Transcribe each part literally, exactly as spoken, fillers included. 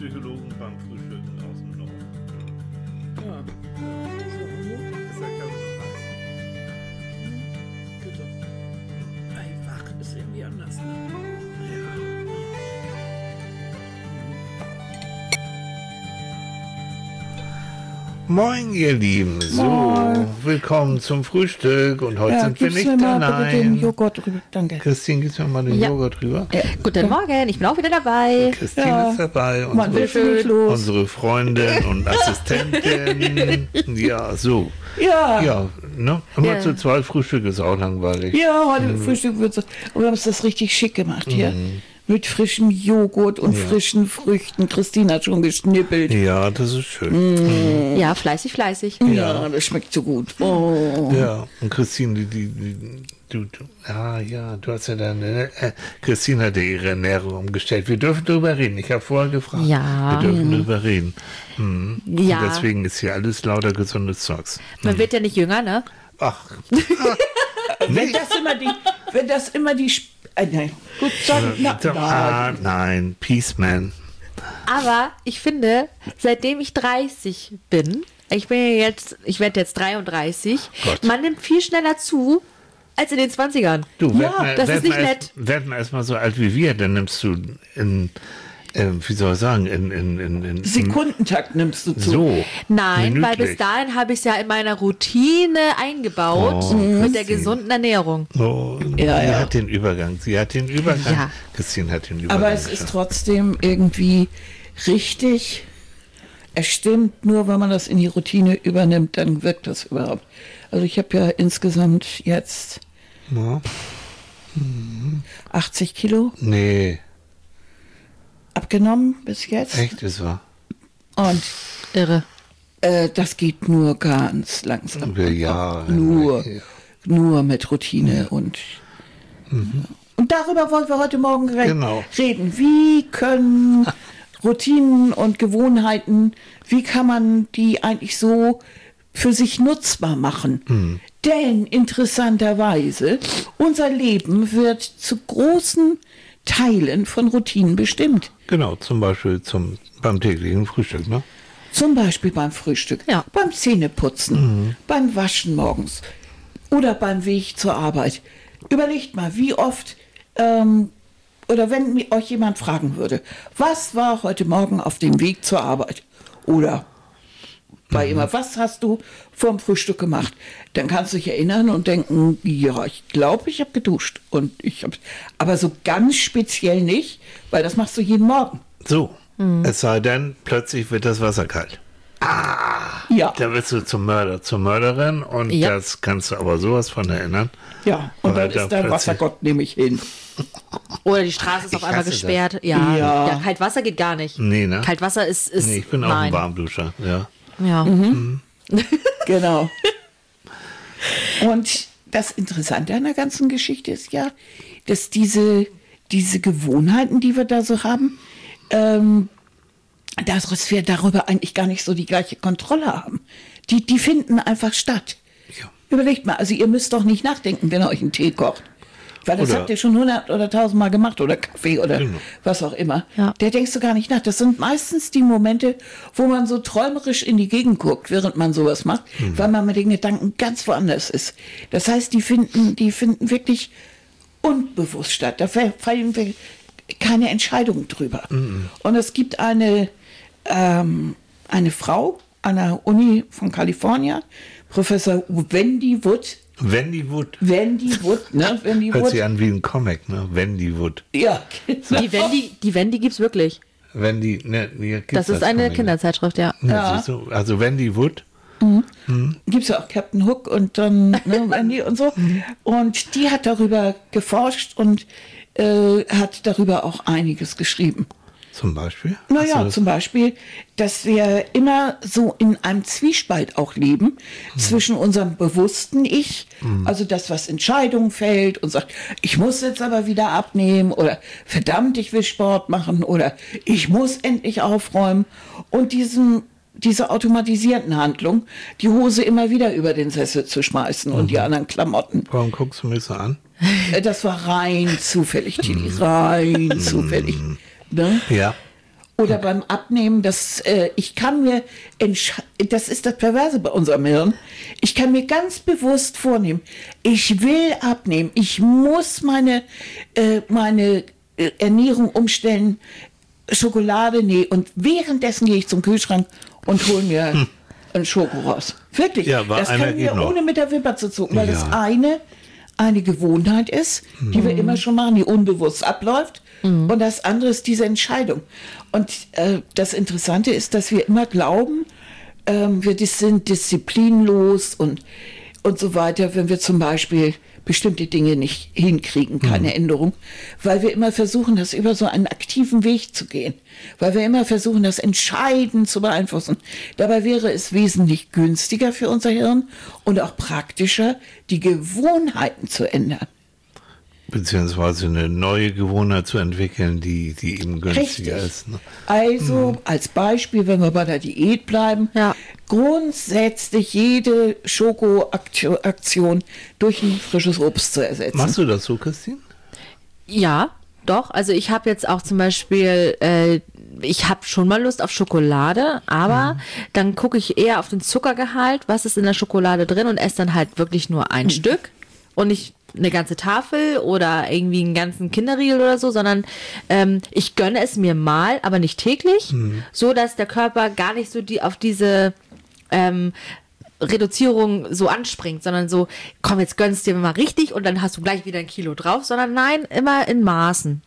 Psychologen beim Frühstücken aus dem Norden. Ja. Ist der Kaffee noch heiß? Bitte. Ei, wach ist irgendwie anders, ne? Moin, ihr Lieben. So, Moin. willkommen zum Frühstück. Und heute Ja, sind wir gib's nicht mir mal bitte den allein. Joghurt rüber. Danke. Christine, gibst mir mal den Ja. Joghurt rüber? Ja. Guten Morgen, ich bin auch wieder dabei. Christine Ja. ist dabei. Man will Unsere, schon nicht los. unsere Freundin und Assistentin. Ja, so. Ja. Ja, Ja, ne? Immer Ja. zu zweit Frühstück ist auch langweilig. heute Frühstück wird so. Aber wir haben es das richtig schick gemacht hier. Mit frischem Joghurt und frischen Früchten. Christine hat schon geschnippelt. Ja, das ist schön. Ja, fleißig, fleißig. Ja, das schmeckt so gut. Oh. Ja, und Christine, die, die, die, du, du, ah, ja, du hast ja deine, äh, Christine hat ja ihre Ernährung umgestellt. Wir dürfen darüber reden. Ich habe vorher gefragt. Ja. Wir dürfen darüber reden. Mhm. Ja. Und deswegen ist hier alles lauter gesundes Zeugs. Man wird ja nicht jünger, ne? Ach, Wenn das immer die, wenn das immer die, Sp- äh, nein, gut, sagen, na, ah, na, nein, Peace Man. Aber ich finde, seitdem ich dreißig bin, ich bin ja jetzt, ich werde jetzt dreiunddreißig, Gott. man nimmt viel schneller zu als in den zwanzigern. Du, Ja, werd mal, das werd ist nicht mal nett. Erst, werd mal erstmal so alt wie wir, dann nimmst du in, äh, wie soll ich sagen, in, in, in, in Sekundentakt nimmst du zu. so. Nein, weil bis minütlich. dahin habe ich es ja in meiner Routine eingebaut Oh, mit der Christine. gesunden Ernährung. Oh, Ja, sie ja. hat den Übergang. Sie hat den Übergang. Ja. Christine hat den Übergang. Aber es ist geschafft. trotzdem irgendwie richtig. Es stimmt, nur wenn man das in die Routine übernimmt, dann wirkt das überhaupt. Also ich habe ja insgesamt jetzt Ja. achtzig Kilo Nee, abgenommen bis jetzt. echt, ist wahr. Und Irre. äh, das geht nur ganz langsam. Über Jahre. Nur, Ja. nur mit Routine und und darüber wollen wir heute Morgen re Genau. reden. Wie können Routinen und Gewohnheiten, wie kann man die eigentlich so für sich nutzbar machen? Denn interessanterweise, unser Leben wird zu großen Teilen von Routinen bestimmt. Genau, zum Beispiel zum, beim täglichen Frühstück, ne? Zum Beispiel beim Frühstück, Ja. beim Zähneputzen, beim Waschen morgens oder beim Weg zur Arbeit. Überlegt mal, wie oft, ähm, oder wenn mi- euch jemand fragen würde, was war heute Morgen auf dem Weg zur Arbeit? Oder bei immer, was hast du vorm Frühstück gemacht? Dann kannst du dich erinnern und denken, ja, ich glaube, ich habe geduscht. Und ich hab, aber so ganz speziell nicht, weil das machst du jeden Morgen. So, es sei denn, plötzlich wird das Wasser kalt. Ja. Da wirst du zum Mörder, zur Mörderin und Ja. das kannst du aber sowas von erinnern. Ja, und Weil dann da ist der plötzlich- Wassergott nämlich hin. Oder die Straße ist Ich auf einmal hasse das. gesperrt. Ja. Ja. ja, Kaltwasser geht gar nicht. Nee, ne? Kaltwasser ist, ist Nee, ich bin auch nein. ein Warmduscher, ja. Ja. Genau. Und das Interessante an der ganzen Geschichte ist ja, dass diese, diese Gewohnheiten, die wir da so haben, ähm, dass wir darüber eigentlich gar nicht so die gleiche Kontrolle haben. Die, die finden einfach statt. Ja. Überlegt mal, also ihr müsst doch nicht nachdenken, wenn ihr euch einen Tee kocht. Weil das Oder- habt ihr schon hundert oder tausend Mal gemacht oder Kaffee oder Genau. was auch immer. Ja. Der denkst du gar nicht nach. Das sind meistens die Momente, wo man so träumerisch in die Gegend guckt, während man sowas macht, Mhm. weil man mit den Gedanken ganz woanders ist. Das heißt, die finden, die finden wirklich unbewusst statt. Da fa- fallen wir keine Entscheidung drüber. Mhm. Und es gibt eine, ähm, eine Frau an der Uni von Kalifornien, Professor Wendy Wood, Wendy Wood. Wendy Wood, ne? Wendy Hört Wood. sich an wie ein Comic, ne? Wendy Wood. Ja, genau. Die Wendy, die Wendy gibt's wirklich. Wendy, ne, hier gibt's Das ist eine Comic, ne? Kinderzeitschrift, ja. Ja, Ja. siehst du? Also Wendy Wood. Gibt's ja auch Captain Hook und dann ne, Wendy und so. Und die hat darüber geforscht und äh, hat darüber auch einiges geschrieben. Zum Beispiel? Hast du Naja, das- zum Beispiel, dass wir immer so in einem Zwiespalt auch leben zwischen unserem bewussten Ich, also das, was Entscheidungen fällt und sagt, ich muss jetzt aber wieder abnehmen oder verdammt, ich will Sport machen oder ich muss endlich aufräumen und diesem diese automatisierten Handlung, die Hose immer wieder über den Sessel zu schmeißen und die anderen Klamotten. Warum guckst du mich so an? Äh, Das war rein zufällig, Tilly, rein zufällig. Ne? Ja. Oder beim Abnehmen, das, äh, ich kann mir, entsch- das ist das Perverse bei unserem Hirn, ich kann mir ganz bewusst vornehmen, ich will abnehmen, ich muss meine, äh, meine äh, Ernährung umstellen, Schokolade, nee, und währenddessen gehe ich zum Kühlschrank und hole mir hm. einen Schoko raus. Wirklich, Ja, aber das einer können wir geht noch. ohne mit der Wimper zu zucken, weil Ja. das eine eine Gewohnheit ist, die wir immer schon machen, die unbewusst abläuft. Mhm. Und das andere ist diese Entscheidung. Und äh, das Interessante ist, dass wir immer glauben, ähm, wir dis- sind disziplinlos und, und so weiter, wenn wir zum Beispiel bestimmte Dinge nicht hinkriegen, keine mhm. Änderung, weil wir immer versuchen, das über so einen aktiven Weg zu gehen, weil wir immer versuchen, das entscheidend zu beeinflussen. Dabei wäre es wesentlich günstiger für unser Hirn und auch praktischer, die Gewohnheiten zu ändern. Beziehungsweise eine neue Gewohnheit zu entwickeln, die, die eben günstiger Richtig. ist. Ne? Also Mhm. als Beispiel, wenn wir bei der Diät bleiben, Ja. grundsätzlich jede Schokoaktion durch ein frisches Obst zu ersetzen. Machst du das so, Christine? Ja, doch. Also ich habe jetzt auch zum Beispiel, äh, ich habe schon mal Lust auf Schokolade, aber mhm. dann gucke ich eher auf den Zuckergehalt, was ist in der Schokolade drin und esse dann halt wirklich nur ein mhm. Stück und nicht eine ganze Tafel oder irgendwie einen ganzen Kinderriegel oder so, sondern ähm, ich gönne es mir mal, aber nicht täglich, mhm. so dass der Körper gar nicht so die auf diese ähm, Reduzierung so anspringt, sondern so, komm, jetzt gönnst dir mal richtig und dann hast du gleich wieder ein Kilo drauf, sondern nein, immer in Maßen.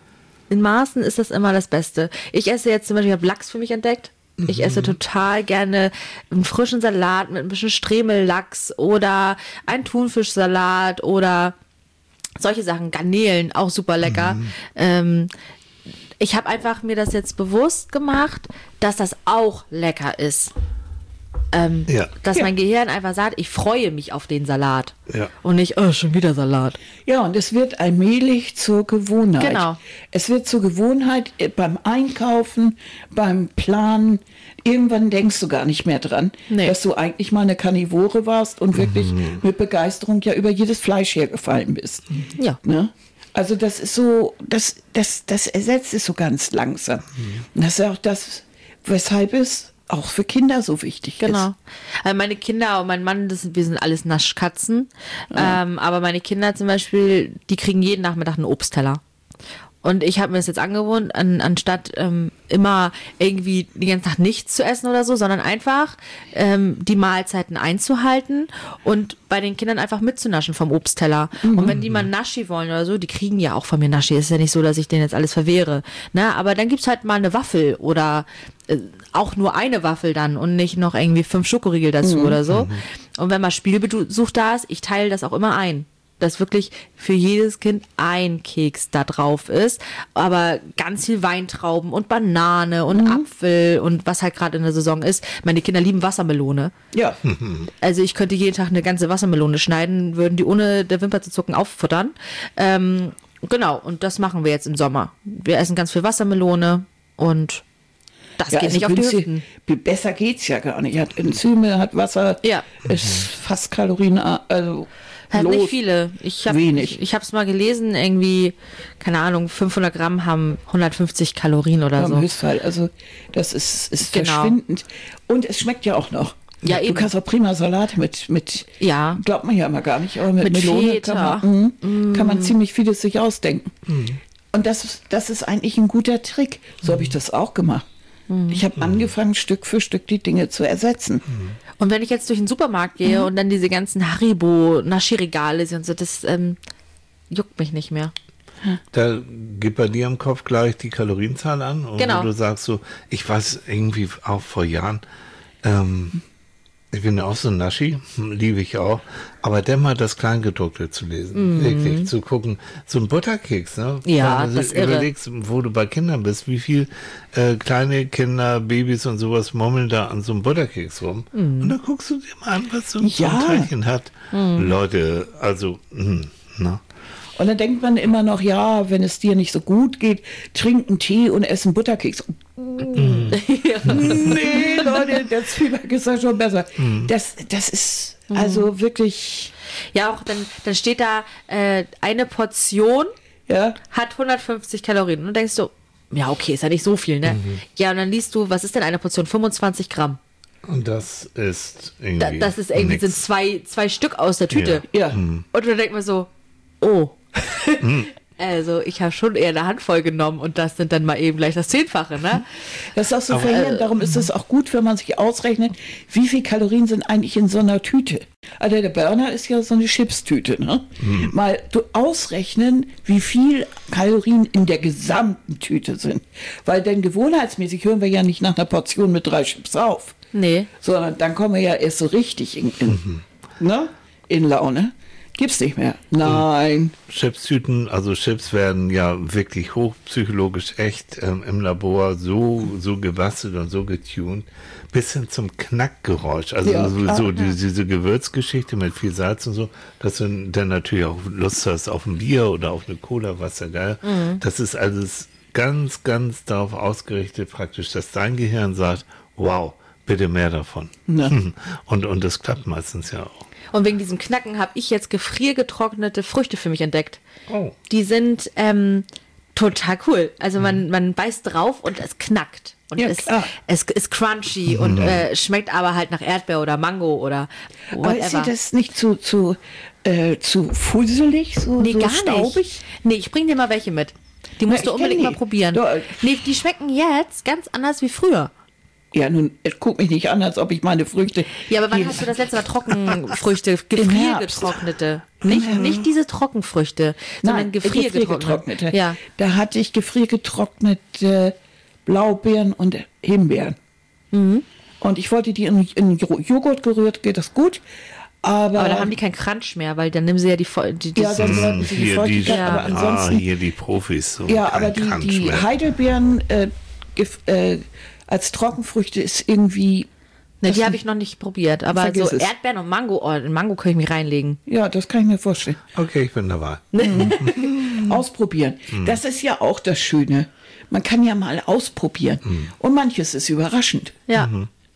In Maßen ist das immer das Beste. Ich esse jetzt zum Beispiel, ich habe Lachs für mich entdeckt. Ich esse total gerne einen frischen Salat mit ein bisschen Stremellachs oder einen Thunfischsalat oder solche Sachen. Garnelen, auch super lecker. Mhm. Ähm, ich habe einfach mir das jetzt bewusst gemacht, dass das auch lecker ist. Ähm, ja. Dass ja. mein Gehirn einfach sagt, ich freue mich auf den Salat. Ja. Und nicht, oh, schon wieder Salat. Ja, und es wird allmählich zur Gewohnheit. Genau. Es wird zur Gewohnheit äh, beim Einkaufen, beim Planen. Irgendwann denkst du gar nicht mehr dran, Nee. dass du eigentlich mal eine Karnivore warst und wirklich Mhm. mit Begeisterung ja über jedes Fleisch hergefallen bist. Ja. Ne? Also das ist so, das, das, das ersetzt es so ganz langsam. Und das ist auch das, weshalb es auch für Kinder so wichtig Genau. ist. Also meine Kinder und mein Mann, das, wir sind alles Naschkatzen. Ja. Ähm, aber meine Kinder zum Beispiel, die kriegen jeden Nachmittag einen Obstteller. Und ich habe mir das jetzt angewohnt, an, anstatt ähm, immer irgendwie die ganze Nacht nichts zu essen oder so, sondern einfach ähm, die Mahlzeiten einzuhalten und bei den Kindern einfach mitzunaschen vom Obstteller. Mhm. Und wenn die mal Naschi wollen oder so, die kriegen ja auch von mir Naschi. Es ist ja nicht so, dass ich denen jetzt alles verwehre. Ne? Aber dann gibt's halt mal eine Waffel oder äh, auch nur eine Waffel dann und nicht noch irgendwie fünf Schokoriegel dazu mhm. oder so. Mhm. Und wenn mal Spielbesuch da ist, ich teile das auch immer ein. Dass wirklich für jedes Kind ein Keks da drauf ist, aber ganz viel Weintrauben und Banane und mhm. Apfel und was halt gerade in der Saison ist. Meine Kinder lieben Wassermelone. Ja. Also ich könnte jeden Tag eine ganze Wassermelone schneiden, würden die ohne der Wimper zu zucken auffuttern. Ähm, genau, und das machen wir jetzt im Sommer. Wir essen ganz viel Wassermelone und das Ja, geht also nicht auf die günstig- Hüften. Besser geht's ja gar nicht. Hat Enzyme, hat Wasser, Ja. ist fast Kalorien, also Halt los. nicht viele. Ich habe Wenig. ich habe es mal gelesen, irgendwie, keine Ahnung, fünfhundert Gramm haben hundertfünfzig Kalorien oder Am so. Höchstfall. Also das ist, ist Genau. verschwindend. Und es schmeckt ja auch noch. Ja, du eben. kannst auch prima Salat mit, mit Ja. glaubt man ja immer gar nicht, aber mit, Mit Melone Feta. kann man, mm. kann man ziemlich vieles sich ausdenken. Und das, das ist eigentlich ein guter Trick. So habe ich das auch gemacht. Ich habe angefangen, Stück für Stück die Dinge zu ersetzen. Und wenn ich jetzt durch den Supermarkt gehe und dann diese ganzen Haribo-Naschi-Regale sehe und so, das ähm, juckt mich nicht mehr. Da geht bei dir im Kopf gleich die Kalorienzahl an. Und Genau. wo du sagst so, ich weiß irgendwie auch vor Jahren, ähm, ich bin ja auch so ein Naschi, hm, liebe ich auch, aber dann mal das Kleingedruckte zu lesen, wirklich zu gucken, so ein Butterkeks, ne? Ja, Wenn du das ist irre. überlegst, wo du bei Kindern bist, wie viel äh, kleine Kinder, Babys und sowas murmeln da an so einem Butterkeks rum. Und dann guckst du dir mal an, was so ein, so Ja. ein Teilchen hat. Leute, also, hm, ne? Und dann denkt man immer noch, ja, wenn es dir nicht so gut geht, trink einen Tee und ess einen Butterkeks. Nee, Leute, der Zwieback ist ja schon besser. Das, das ist also wirklich, Ja, auch dann, dann steht da, äh, eine Portion ja, hat hundertfünfzig Kalorien. Und du denkst so, ja, okay, ist ja nicht so viel, ne? Mhm. Ja, und dann liest du, was ist denn eine Portion? fünfundzwanzig Gramm. Und das ist irgendwie. Da, das ist irgendwie, nix. sind zwei, zwei Stück aus der Tüte. Ja. Und dann denkt man so, oh. Also ich habe schon eher eine Handvoll genommen und das sind dann mal eben gleich das Zehnfache, ne? Das ist auch so Aber, verheerend, darum ist es auch gut, wenn man sich ausrechnet, wie viel Kalorien sind eigentlich in so einer Tüte. Also der Burner ist ja so eine Chipstüte, ne? Hm. Mal du ausrechnen, wie viel Kalorien in der gesamten Tüte sind. Weil denn gewohnheitsmäßig hören wir ja nicht nach einer Portion mit drei Chips auf. Nee. Sondern dann kommen wir ja erst so richtig in, in, mhm. ne? in Laune. Gibt's nicht mehr. Nein. Chipstüten, also Chips werden ja wirklich hochpsychologisch echt ähm, im Labor so, so gebastelt und so getuned, bis hin zum Knackgeräusch. Also Ja, so, klar, so ja. diese, diese Gewürzgeschichte mit viel Salz und so, dass du dann natürlich auch Lust hast auf ein Bier oder auf eine Cola, was ja geil. Mhm. Das ist alles ganz, ganz darauf ausgerichtet praktisch, dass dein Gehirn sagt, wow, bitte mehr davon. Ja. Und, und das klappt meistens ja auch. Und wegen diesem Knacken habe ich jetzt gefriergetrocknete Früchte für mich entdeckt. Oh. Die sind ähm, total cool. Also man, man beißt drauf und es knackt. Und Ja, es, klar. es ist crunchy und äh, schmeckt aber halt nach Erdbeer oder Mango oder Aber ist dir whatever. das nicht zu, zu, äh, zu fusselig, so, Nee, so gar staubig? nicht. Nee, ich bring dir mal welche mit. Die musst ich du kenn unbedingt die. mal probieren. Ja. Nee, die schmecken jetzt ganz anders wie früher. Ja, nun, guck mich nicht an, als ob ich meine Früchte... Ja, aber wann die- hast du das letzte Mal Trockenfrüchte, Herbst. gefriergetrocknete? Nicht, nicht diese Trockenfrüchte, sondern Nein, gefriergetrocknete. gefriergetrocknete. Ja. Da hatte ich gefriergetrocknete Blaubeeren und Himbeeren. Mhm. Und ich wollte die in, in Joghurt gerührt, geht das gut. Aber, Aber da haben die keinen Crunch mehr, weil dann nehmen sie ja die, Feu- die, die Ja, dann sollten sie die Hier, die, Feuchtigkeit, aber ah, ansonsten... hier die Profis. So Ja, kein aber die, Crunch die mehr. Heidelbeeren äh, gef- äh, als Trockenfrüchte ist irgendwie... Ne, das- die habe ich noch nicht probiert, aber Vergiss so es. Erdbeeren und Mango, oh, in Mango kann ich mich reinlegen. Ja, das kann ich mir vorstellen. Okay, ich bin dabei. Ausprobieren. Das ist ja auch das Schöne. Man kann ja mal ausprobieren. Und manches ist überraschend. Ja.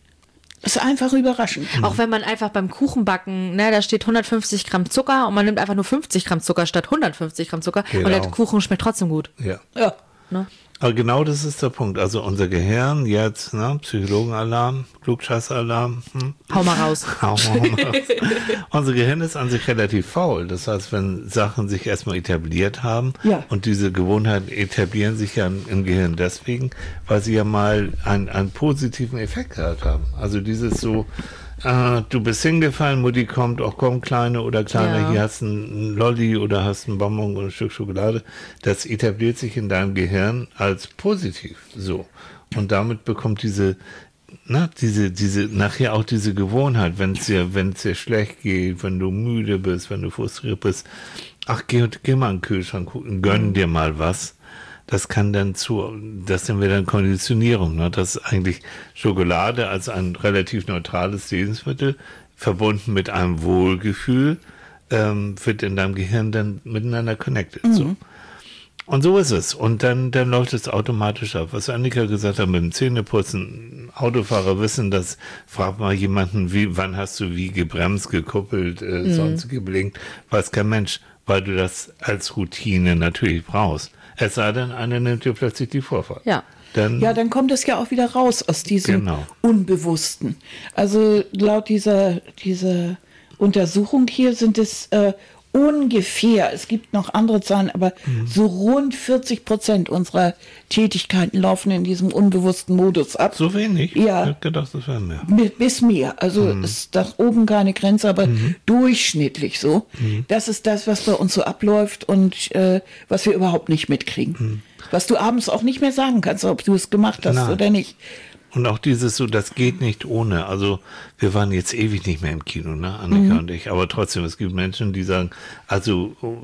Ist einfach überraschend. Auch wenn man einfach beim Kuchenbacken, ne, da steht hundertfünfzig Gramm Zucker und man nimmt einfach nur fünfzig Gramm Zucker statt hundertfünfzig Gramm Zucker und der Genau. Kuchen schmeckt trotzdem gut. Ja. Ja. Ne? Aber genau das ist der Punkt. Also unser Gehirn jetzt, ne, Psychologenalarm, Klugscheißeralarm. Hm? Hau mal raus. Hau mal raus. Unser Gehirn ist an sich relativ faul. Das heißt, wenn Sachen sich erstmal etabliert haben Ja. und diese Gewohnheiten etablieren sich ja im Gehirn deswegen, weil sie ja mal einen, einen positiven Effekt gehabt haben. Also dieses so, äh, du bist hingefallen, Mutti kommt, auch komm, Kleine oder Kleiner, Ja. hier hast du einen Lolli oder hast einen Bonbon oder ein Stück Schokolade. Das etabliert sich in deinem Gehirn als positiv. So. Und damit bekommt diese, na, diese, diese, nachher auch diese Gewohnheit, wenn es dir, wenn es dir schlecht geht, wenn du müde bist, wenn du frustriert bist, ach, geh, geh mal in den Kühlschrank gucken, gönn dir mal was. Das kann dann zu, das sind wir dann Konditionierung, ne? Dass eigentlich Schokolade als ein relativ neutrales Lebensmittel verbunden mit einem Wohlgefühl ähm, wird in deinem Gehirn dann miteinander connected. Mhm. So. Und so ist es. Und dann, dann läuft es automatisch ab. Was Annika gesagt hat mit dem Zähneputzen, Autofahrer wissen das, frag mal jemanden, wie, wann hast du wie gebremst, gekuppelt, äh, Mhm. sonst geblinkt, weiß kein Mensch, weil du das als Routine natürlich brauchst. Es sei denn, einer nimmt dir plötzlich die Vorfahrt. Ja. Dann, Ja, dann kommt es ja auch wieder raus aus diesem Genau. Unbewussten. Also laut dieser, dieser Untersuchung hier sind es äh, ungefähr, es gibt noch andere Zahlen, aber Mhm. so rund vierzig Prozent unserer Tätigkeiten laufen in diesem unbewussten Modus ab. so wenig? Ja. Ich hätte gedacht, das wäre mehr. Bi- Bis mehr. Also ist nach oben keine Grenze, aber durchschnittlich so. Das ist das, was bei uns so abläuft und äh, was wir überhaupt nicht mitkriegen. Was du abends auch nicht mehr sagen kannst, ob du es gemacht hast Nein. oder nicht. Und auch dieses so, das geht nicht ohne. Also wir waren jetzt ewig nicht mehr im Kino, ne, Annika und ich. Aber trotzdem, es gibt Menschen, die sagen, also oh,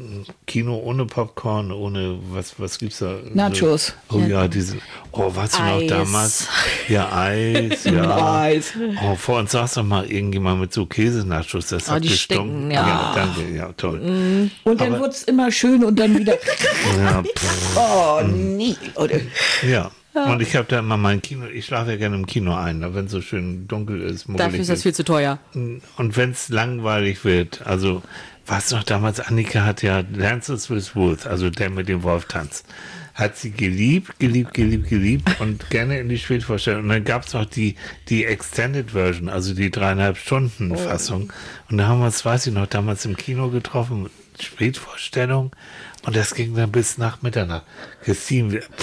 Kino ohne Popcorn, ohne was, was gibt's da? Nachos. So, oh ja, diese. Oh, was du noch Eis. damals? Ja, Eis, ja. Eis. Oh, vor uns saß doch mal irgendjemand mit so Käsenachos, das Oh, hat die gestunken. stinken, ja. Danke, ja, toll. Und dann Aber- wird es immer schön und dann wieder, Ja, oh nee. Oder, ja. Und ich habe da immer mein Kino, ich schlafe ja gerne im Kino ein, wenn es so schön dunkel ist. Dafür muggelig ist das viel zu teuer. Und wenn es langweilig wird, also was noch damals, Annika hat ja Dances with Wolves, also der mit dem Wolf tanzt. hat sie geliebt, geliebt, geliebt, geliebt und gerne in die Spätvorstellung. Und dann gab es auch die, die Extended Version, also die dreieinhalb Stunden Fassung. Und da haben wir uns, weiß ich noch, damals im Kino getroffen, Spätvorstellung. Und das ging dann bis nach Mitternacht. Christine, wir,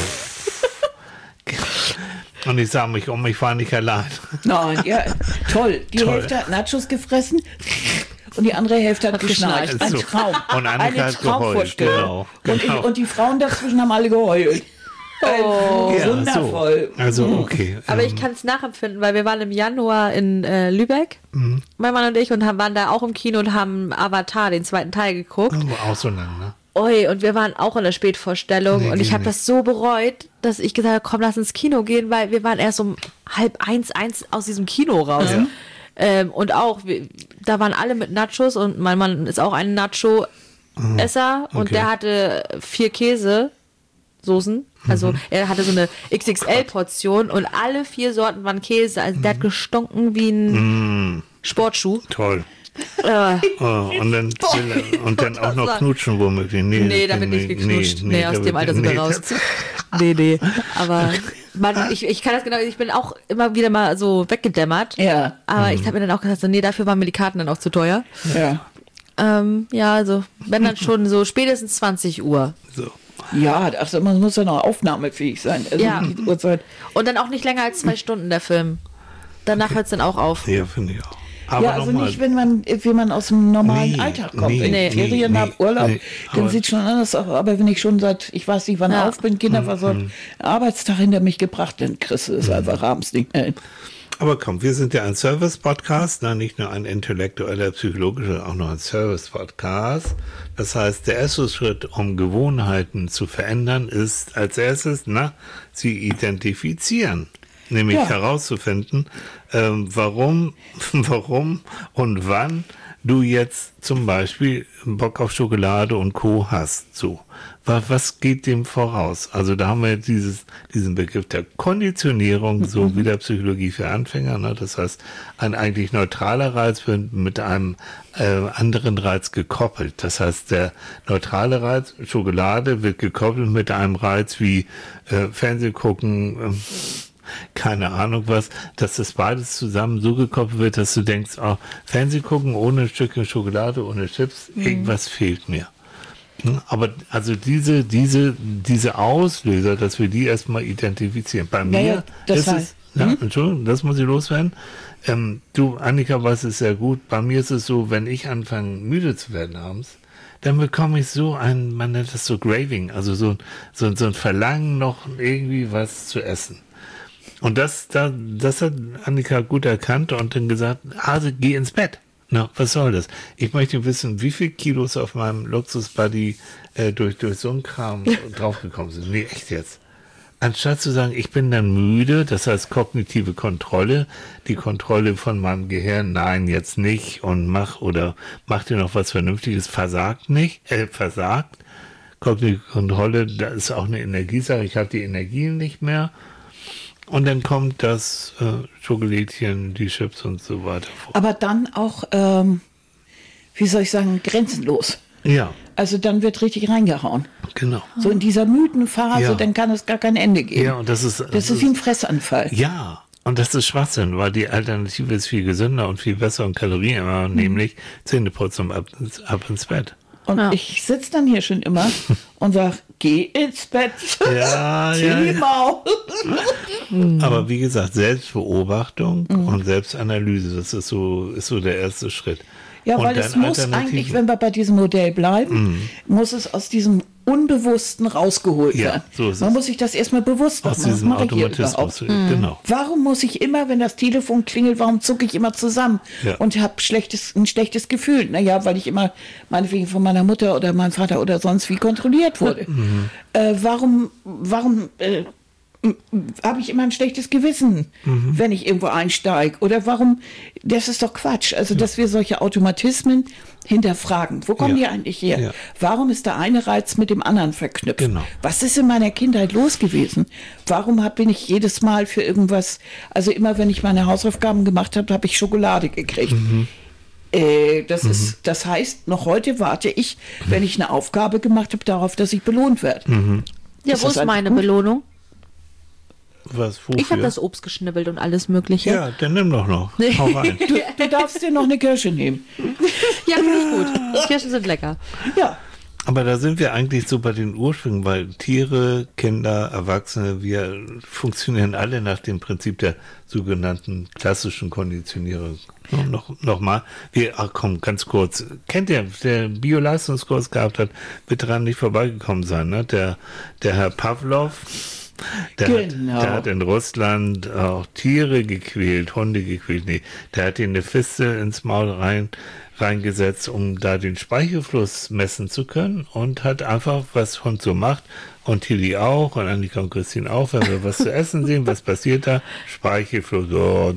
und ich sah mich um, ich war nicht allein. Nein, ja, toll. Die Toll. Hälfte hat Nachos gefressen und die andere Hälfte hat, Hat geschnarcht. geschnarcht. Ein So. Traum. Und Annika Eine hat geheult, Traumvorstellung. genau, Und, genau. ich, und die Frauen dazwischen haben alle geheult. Oh, Ja, wundervoll. So. Also, okay. Aber ähm, ich kann es nachempfinden, weil wir waren im Januar in äh, Lübeck, Mhm. mein Mann und ich, und haben, waren da auch im Kino und haben Avatar, den zweiten Teil, geguckt. auch so lang, ne? Ui, und wir waren auch in der Spätvorstellung Nee, und ich ging habe nicht. das so bereut, dass ich gesagt habe, komm, lass ins Kino gehen, weil wir waren erst um halb eins, eins aus diesem Kino raus. Ja. Ähm, und auch, wir, da waren alle mit Nachos und mein Mann ist auch ein Nacho-Esser und okay. der hatte vier Käsesoßen. Also er hatte so eine X X L-Portion und alle vier Sorten waren Käse. Also der hat gestunken wie ein Sportschuh. Toll. Äh, Oh, und dann, und dann auch noch knutschen womöglich. Nee, Nee, das- da wird nicht geknutscht. Nee, aus da dem wird- Alter sind wir nee, raus. das- Nee, nee. Aber man, ich, ich kann das genau, ich bin auch immer wieder mal so weggedämmert. Ja. Aber ich habe mir dann auch gesagt, so, nee, dafür waren mir die Karten dann auch zu teuer. Ja. Ähm, ja, also, wenn dann schon so spätestens zwanzig Uhr. So. Ja, also man muss ja noch aufnahmefähig sein. Also Ja. die Uhrzeit. Und dann auch nicht länger als zwei Stunden der Film. Danach hört es dann auch auf. Ja, finde ich auch. Aber Ja, also noch mal, nicht, wenn man, wenn man aus dem normalen Nee, Alltag kommt. nee, wenn nee, ich Ferien nee, habe, Urlaub, nee, dann aber- sieht es schon anders aus. Aber wenn ich schon seit, ich weiß nicht wann Ja. auf bin, Kinderversorgung, Arbeitstag hinter mich gebracht, dann kriegst du es einfach abends nicht mehr hin. aber komm, wir sind ja ein Service-Podcast, na, nicht nur ein intellektueller, psychologischer, auch noch ein Service-Podcast. Das heißt, der erste Schritt, um Gewohnheiten zu verändern, ist als erstes, na, sie identifizieren. Nämlich Ja. herauszufinden, ähm, warum, warum und wann du jetzt zum Beispiel Bock auf Schokolade und Co. hast. So. Was, was geht dem voraus? Also da haben wir dieses, diesen Begriff der Konditionierung, so wie der Psychologie für Anfänger. Ne? Das heißt, ein eigentlich neutraler Reiz wird mit einem äh, anderen Reiz gekoppelt. Das heißt, der neutrale Reiz, Schokolade, wird gekoppelt mit einem Reiz wie äh, Fernseh gucken, ähm, keine Ahnung was, dass das beides zusammen so gekoppelt wird, dass du denkst, oh, Fernseh gucken ohne ein Stückchen Schokolade, ohne Chips, irgendwas fehlt mir. Hm, Aber also diese, diese, diese Auslöser, dass wir die erstmal identifizieren. Bei mir ja, das ist es, heißt- ja, Entschuldigung, das muss ich loswerden. Ähm, du, Annika, weißt es sehr gut. Bei mir ist es so, wenn ich anfange, müde zu werden abends, dann bekomme ich so ein, man nennt das so Graving, also so, so, so ein Verlangen, noch irgendwie was zu essen. Und das, da, das hat Annika gut erkannt und dann gesagt, Hase, geh ins Bett. Na, was soll das? Ich möchte wissen, wie viel Kilos auf meinem Luxus-Buddy äh, durch, durch so einen Kram draufgekommen sind. Nee, echt jetzt. Anstatt zu sagen, ich bin dann müde, das heißt kognitive Kontrolle, die Kontrolle von meinem Gehirn, nein, jetzt nicht und mach oder mach dir noch was Vernünftiges, versagt nicht, äh, versagt. Kognitive Kontrolle, da ist auch eine Energiesache, ich habe die Energien nicht mehr. Und dann kommt das äh, Schokolädchen, die Chips und so weiter vor. Aber dann auch, ähm, wie soll ich sagen, grenzenlos. Ja, Also dann wird richtig reingehauen. genau. So in dieser müden Phase, Ja. dann kann es gar kein Ende geben. Ja, und das ist, Das ist wie ein Fressanfall. ja, und das ist Schwachsinn, weil die Alternative ist viel gesünder und viel besser und kalorienärmer, nämlich Zähneputzen und ab, ins- ab ins Bett. Und Ja. ich sitze dann hier schon immer und sage, geh ins Bett. Ja, Zieh ja, die ja. Maus. Aber wie gesagt, Selbstbeobachtung und Selbstanalyse, das ist so, ist so der erste Schritt. Ja, und weil es dann muss Alternativen. eigentlich, wenn wir bei diesem Modell bleiben, muss es aus diesem Unbewussten rausgeholt Ja, werden. so ist Man es. muss sich das erstmal bewusst aus machen. Was diesem mache ich hier Automatismus, überhaupt? genau. Warum muss ich immer, wenn das Telefon klingelt, warum zucke ich immer zusammen Ja. und habe schlechtes, ein schlechtes Gefühl? Naja, weil ich immer meinetwegen von meiner Mutter oder meinem Vater oder sonst wie kontrolliert wurde. Äh, warum warum äh, habe ich immer ein schlechtes Gewissen, wenn ich irgendwo einsteige? Oder warum, das ist doch Quatsch. Also, dass wir solche Automatismen hinterfragen. Wo kommen Ja. die eigentlich her? Ja. Warum ist der eine Reiz mit dem anderen verknüpft? Genau. Was ist in meiner Kindheit los gewesen? Warum hab, bin ich jedes Mal für irgendwas, also immer wenn ich meine Hausaufgaben gemacht habe, habe ich Schokolade gekriegt. Äh, das ist, das heißt, noch heute warte ich, wenn ich eine Aufgabe gemacht habe, darauf, dass ich belohnt werde. Ja, Ist wo das ist eigentlich meine gut? Belohnung? Was, wofür? Ich habe das Obst geschnibbelt und alles Mögliche. Ja, dann nimm doch noch. Hau rein. Du, du darfst dir noch eine Kirsche nehmen. Ja, finde ich gut. Kirschen sind lecker. Ja. Aber da sind wir eigentlich so bei den Ursprüngen, weil Tiere, Kinder, Erwachsene, wir funktionieren alle nach dem Prinzip der sogenannten klassischen Konditionierung. No, noch, noch mal. Wir, ach komm, ganz kurz. Kennt ihr, der Bio-Leistungskurs gehabt hat, wird daran nicht vorbeigekommen sein, ne? Der, der Herr Pavlov, der, Genau. hat, der hat in Russland auch Tiere gequält, Hunde gequält. Nee, der hat ihnen eine Fistel ins Maul rein, reingesetzt, um da den Speichelfluss messen zu können und hat einfach, was Hund so macht und Tilly auch und Annika und Christine auch, wenn wir was zu essen sehen, was passiert da? Speichelfluss, so,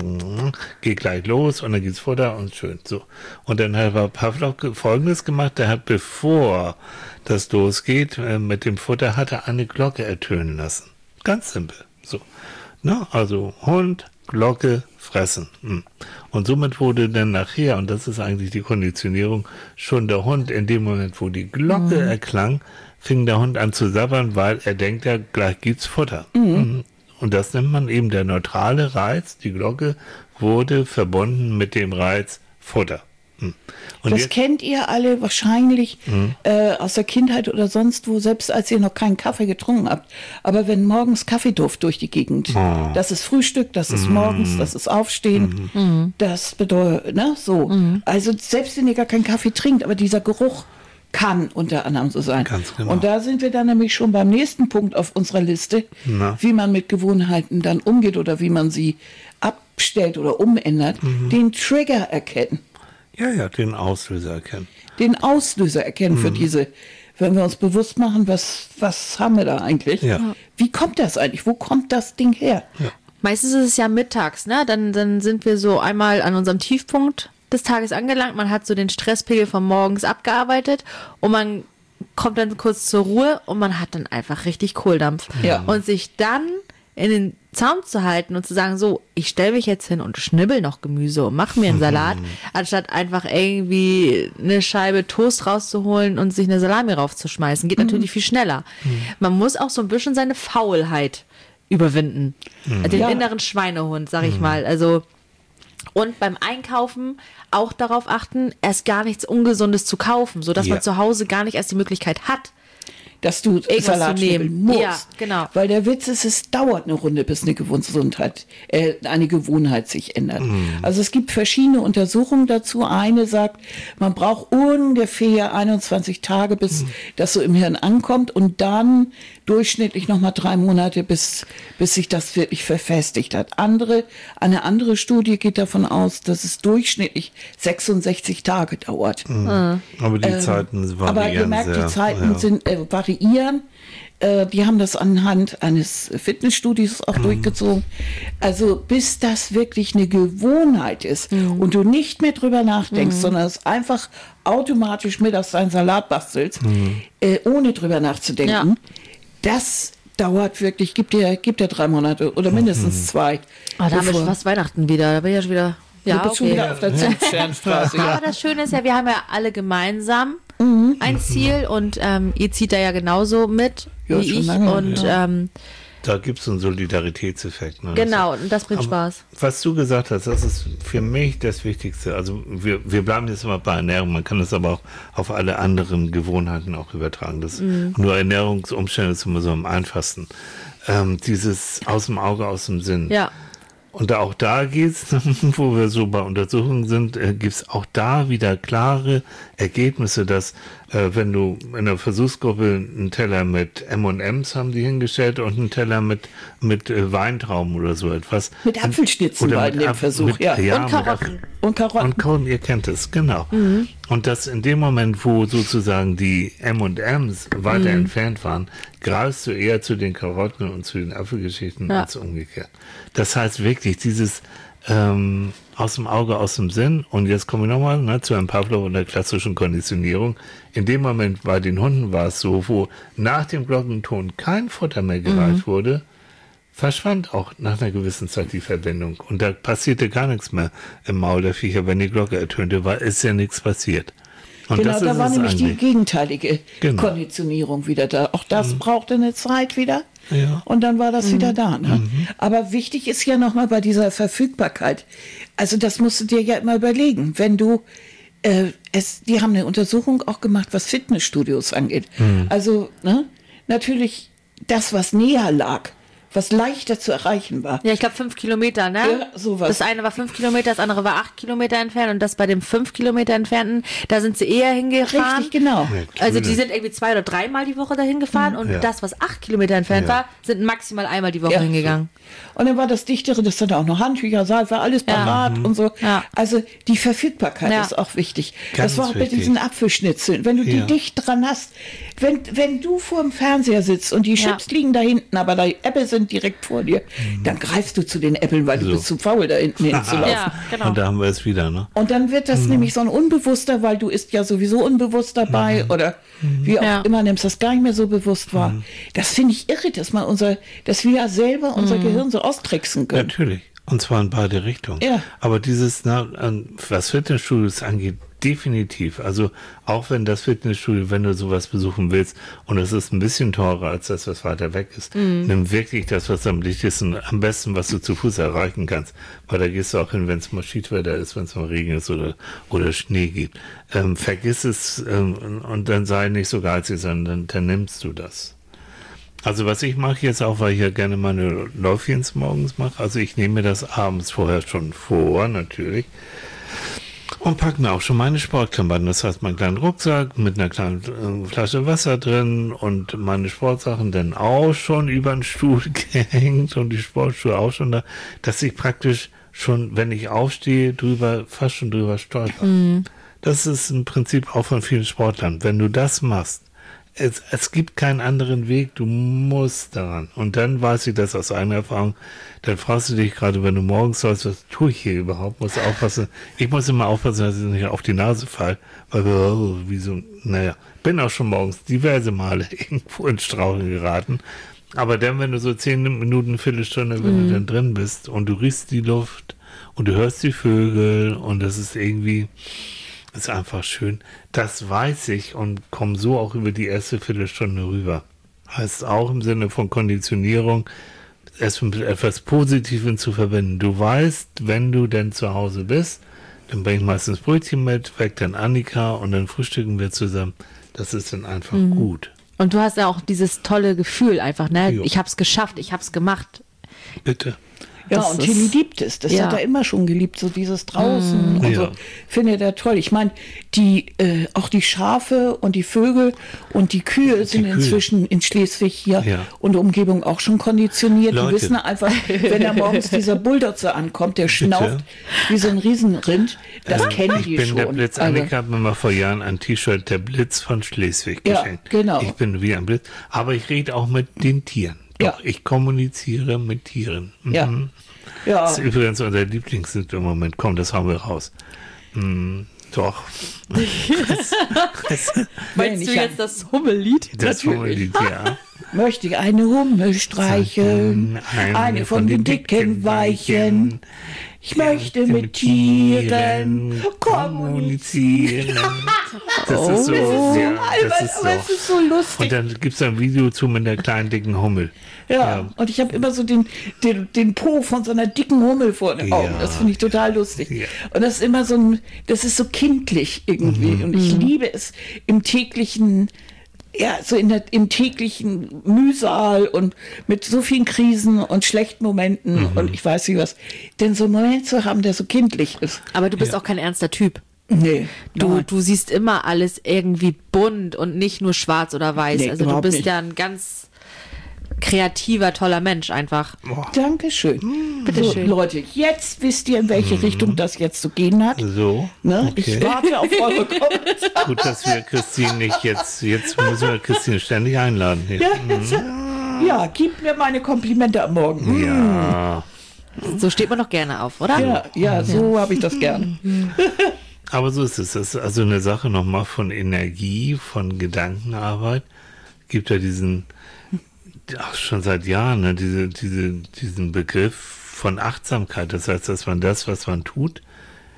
geht gleich los und dann geht's Futter und schön, so. Und dann hat Pavlov Folgendes gemacht, der hat, bevor das losgeht, äh, mit dem Futter, hat er eine Glocke ertönen lassen. Ganz simpel, so. Na, also Hund, Glocke, fressen. Hm. Und somit wurde dann nachher, und das ist eigentlich die Konditionierung, schon der Hund in dem Moment, wo die Glocke mhm. erklang, fing der Hund an zu sabbern, weil er denkt ja, gleich gibt's Futter. Mhm. Und das nennt man eben der neutrale Reiz. Die Glocke wurde verbunden mit dem Reiz Futter. Hm. Und Das jetzt, kennt ihr alle wahrscheinlich äh, aus der Kindheit oder sonst wo, selbst als ihr noch keinen Kaffee getrunken habt. Aber wenn morgens Kaffeeduft durch die Gegend, Oh. das ist Frühstück, das ist morgens, das ist Aufstehen, das bedeutet, ne, so. Also selbst wenn ihr gar keinen Kaffee trinkt, aber dieser Geruch kann unter anderem so sein. Ganz genau. Und da sind wir dann nämlich schon beim nächsten Punkt auf unserer Liste, Na. wie man mit Gewohnheiten dann umgeht oder wie man sie abstellt oder umändert, den Trigger erkennen. ja, ja, den Auslöser erkennen. Den Auslöser erkennen Mhm. für diese, wenn wir uns bewusst machen, was, was haben wir da eigentlich? Ja. Wie kommt das eigentlich? Wo kommt das Ding her? Meistens ist es ja mittags, ne? Dann, dann sind wir so einmal an unserem Tiefpunkt des Tages angelangt. Man hat so den Stresspegel von morgens abgearbeitet und man kommt dann kurz zur Ruhe und man hat dann einfach richtig Kohldampf. Ja. Und sich dann in den Zaum zu halten und zu sagen, so, ich stelle mich jetzt hin und schnibbel noch Gemüse und mache mir einen Salat, anstatt einfach irgendwie eine Scheibe Toast rauszuholen und sich eine Salami raufzuschmeißen. Geht natürlich viel schneller. Man muss auch so ein bisschen seine Faulheit überwinden. Den Ja. inneren Schweinehund, sag ich mal. Also, und beim Einkaufen auch darauf achten, erst gar nichts Ungesundes zu kaufen, sodass Ja. man zu Hause gar nicht erst die Möglichkeit hat. Dass du Irgendwas Salat zu nehmen. schnibbeln musst. Ja, genau. Weil der Witz ist, es dauert eine Runde, bis eine Gesundheit, äh, eine Gewohnheit sich ändert. Also es gibt verschiedene Untersuchungen dazu. Eine sagt, man braucht ungefähr einundzwanzig Tage, bis das so im Hirn ankommt und dann durchschnittlich nochmal drei Monate, bis, bis sich das wirklich verfestigt hat. Andere, eine andere Studie geht davon aus, dass es durchschnittlich sechsundsechzig Tage dauert. Aber die Zeiten variieren Aber ihr merkt, sehr. die Zeiten ja. sind, äh, variieren. Äh, die haben das anhand eines Fitnessstudios auch durchgezogen. Also bis das wirklich eine Gewohnheit ist und du nicht mehr drüber nachdenkst, sondern es einfach automatisch mittags deinen Salat bastelst, äh, ohne drüber nachzudenken, Ja. das dauert wirklich, gibt dir, gibt dir drei Monate oder mindestens zwei. Ah, da haben wir Bevor- schon fast Weihnachten wieder. Da bin ich ja schon wieder. du Ja, bist schon okay. wieder auf der Zimtsternstraße. Ja. Aber das Schöne ist ja, wir haben ja alle gemeinsam ein Ziel und ähm, ihr zieht da ja genauso mit Ja, wie schon ich. lange, Und ja. ähm, Da gibt es einen Solidaritätseffekt. Ne? genau, und das bringt Aber Spaß. Was du gesagt hast, das ist für mich das Wichtigste. Also wir, wir bleiben jetzt immer bei Ernährung, man kann das aber auch auf alle anderen Gewohnheiten auch übertragen. Das, Nur Ernährungsumstände ist immer so am einfachsten. Ähm, dieses aus dem Auge, aus dem Sinn. Ja. Und auch da geht's, wo wir so bei Untersuchungen sind, äh, gibt's auch da wieder klare Ergebnisse, dass äh, wenn du in der Versuchsgruppe einen Teller mit M und M's haben die hingestellt und einen Teller mit mit äh, Weintrauben oder so etwas. Mit Apfelschnitzen Oder war mit in dem Apf- Versuch, mit, ja. ja. Und mit Karotten. Apfel- Und Karotten. Und Karotten, ihr kennt es, genau. Und dass in dem Moment, wo sozusagen die M und M's weiter entfernt waren, greifst du eher zu den Karotten und zu den Apfelgeschichten Ja. als umgekehrt. Das heißt wirklich, dieses ähm, aus dem Auge, aus dem Sinn, und jetzt kommen wir nochmal ne, zu einem Pavlov und der klassischen Konditionierung. In dem Moment bei den Hunden war es so, wo nach dem Glockenton kein Futter mehr gereicht wurde, verschwand auch nach einer gewissen Zeit die Verbindung. Und da passierte gar nichts mehr im Maul der Viecher, wenn die Glocke ertönte, weil ist ja nichts passiert. Und genau, das da ist war es nämlich die eigentlich. gegenteilige Genau. Konditionierung wieder da. Auch das brauchte eine Zeit wieder. Ja. Und dann war das wieder da. Ne? Aber wichtig ist ja nochmal bei dieser Verfügbarkeit. Also das musst du dir ja immer überlegen. Wenn du, äh, es, die haben eine Untersuchung auch gemacht, was Fitnessstudios angeht. Also ne, natürlich das, was näher lag, was leichter zu erreichen war. Ja, ich glaube fünf Kilometer, ne? Ja, sowas. Das eine war fünf Kilometer, das andere war acht Kilometer entfernt und das bei dem fünf Kilometer entfernten, da sind sie eher hingefahren. Richtig, genau. Ja, Also die cool. sind irgendwie zwei oder dreimal die Woche dahin gefahren und Ja. das, was acht Kilometer entfernt Ja. war, sind maximal einmal die Woche Ja. hingegangen. Und dann war das Dichtere, das hatte auch noch Handtücher, Seife, alles parat und so. Ja. Also die Verfügbarkeit Ja. ist auch wichtig. Ganz das war auch bei wichtig. diesen Apfelschnitzeln. Wenn du Ja. die dicht dran hast, wenn, wenn du vor dem Fernseher sitzt und die Ja. Chips liegen da hinten, aber die Äpfel sind direkt vor dir, dann greifst du zu den Äpfeln, weil du So. bist zu faul, da hinten hinzulaufen. Ja, genau. Und da haben wir es wieder, ne? Und dann wird das nämlich so ein Unbewusster, weil du isst ja sowieso unbewusst dabei oder wie auch Ja. immer nimmst, das gar nicht mehr so bewusst war. Das finde ich irre, dass man unser, dass wir ja selber unser Gehirn so austricksen können. Natürlich. Und zwar in beide Richtungen. Ja. Aber dieses, na, an- was Fitnessstudios angeht, definitiv. Also auch wenn das Fitnessstudio, wenn du sowas besuchen willst und es ist ein bisschen teurer als das, was weiter weg ist, nimm wirklich das, was am dichtesten, am besten, was du zu Fuß erreichen kannst. Weil da gehst du auch hin, wenn es mal Schiedwetter ist, wenn es mal Regen ist oder, oder Schnee gibt. Ähm, vergiss es ähm, und dann sei nicht so geizig, sondern dann, dann nimmst du das. Also was ich mache jetzt auch, weil ich ja gerne meine Läufchens morgens mache, also ich nehme mir das abends vorher schon vor, natürlich, und packe mir auch schon meine Sportklamotten. Das heißt, meinen kleinen Rucksack mit einer kleinen äh, Flasche Wasser drin und meine Sportsachen dann auch schon über den Stuhl gehängt und die Sportschuhe auch schon da, dass ich praktisch schon, wenn ich aufstehe, drüber, fast schon drüber stolper. Das ist im Prinzip auch von vielen Sportlern. Wenn du das machst, es, es gibt keinen anderen Weg, du musst daran. Und dann weiß ich das aus eigener Erfahrung, dann fragst du dich gerade, wenn du morgens sollst, was tue ich hier überhaupt? Musst du aufpassen. Ich muss immer aufpassen, dass ich nicht auf die Nase falle, weil wir, oh, wie so, naja, bin auch schon morgens diverse Male irgendwo in Straucheln geraten. Aber dann, wenn du so zehn Minuten, Viertelstunde, wenn du dann drin bist und du riechst die Luft und du hörst die Vögel und das ist irgendwie, ist einfach schön. Das weiß ich und komme so auch über die erste Viertelstunde rüber. Heißt auch im Sinne von Konditionierung, es mit etwas Positivem zu verbinden. Du weißt, wenn du denn zu Hause bist, dann bring ich meistens Brötchen mit, weg dann Annika und dann frühstücken wir zusammen. Das ist dann einfach gut. Und du hast ja auch dieses tolle Gefühl einfach, ne? Jo. Ich hab's geschafft, ich hab's gemacht. Bitte. Ja, Das und ist- Tilly liebt es. Das Ja. hat er immer schon geliebt, so dieses draußen und Ja. so. Findet er toll. Ich meine, die, äh, auch die Schafe und die Vögel und die Kühe sind Kühe. inzwischen in Schleswig hier Ja. und der Umgebung auch schon konditioniert. Leute. Die wissen einfach, wenn da morgens dieser Bulldozer ankommt, der schnauft wie so ein Riesenrind, das kennen Ich die bin schon. der Blitz. Also, Annika hat mir mal vor Jahren ein T-Shirt, der Blitz von Schleswig, Ja, geschenkt. genau. Ich bin wie ein Blitz. Aber ich rede auch mit den Tieren. Doch, Ja. ich kommuniziere mit Tieren. Mhm. ja. Ja. Das ist übrigens unser Lieblingslied im Moment. Komm, das hauen wir raus. Mm, doch. Wenn ich an- das Hummellied? Das Hummellied, ja. möchte ich eine Hummel streicheln, eine von den dicken Weichen. Ich möchte mit Tieren kommunizieren. Das ist so, ja, das Albert, ist aber es so. ist so lustig. Und dann gibt es ein Video zu mit der kleinen dicken Hummel. Ja, und ich habe immer so den, den, den Po von so einer dicken Hummel vor den Augen. Ja. Das finde ich total lustig. Ja. Und das ist immer so ein, das ist so kindlich irgendwie. Und ich liebe es im täglichen, ja, so in der, im täglichen Mühsal und mit so vielen Krisen und schlechten Momenten und ich weiß nicht was. Denn so einen Moment zu haben, der so kindlich ist. Aber du bist auch kein ernster Typ. Nee, Du, nein. du siehst immer alles irgendwie bunt und nicht nur schwarz oder weiß. Nee, also du überhaupt bist nicht. ja ein ganz kreativer, toller Mensch einfach. Dankeschön. Bitteschön. So, Leute, jetzt wisst ihr, in welche Richtung das jetzt zu gehen hat. So, Ne? Ich okay. warte auf eure Kommentare. Gut, dass wir Christine nicht jetzt, jetzt müssen wir Christine ständig einladen. Hier. Ja, ja, gib mir meine Komplimente am Morgen. Ja, So steht man doch gerne auf, oder? Ja, ja, so habe ich das gern. aber so ist es. Das ist also eine Sache nochmal von Energie, von Gedankenarbeit. Gibt ja diesen, ach, schon seit Jahren, ne, diese, diese, diesen Begriff von Achtsamkeit. Das heißt, dass man das, was man tut,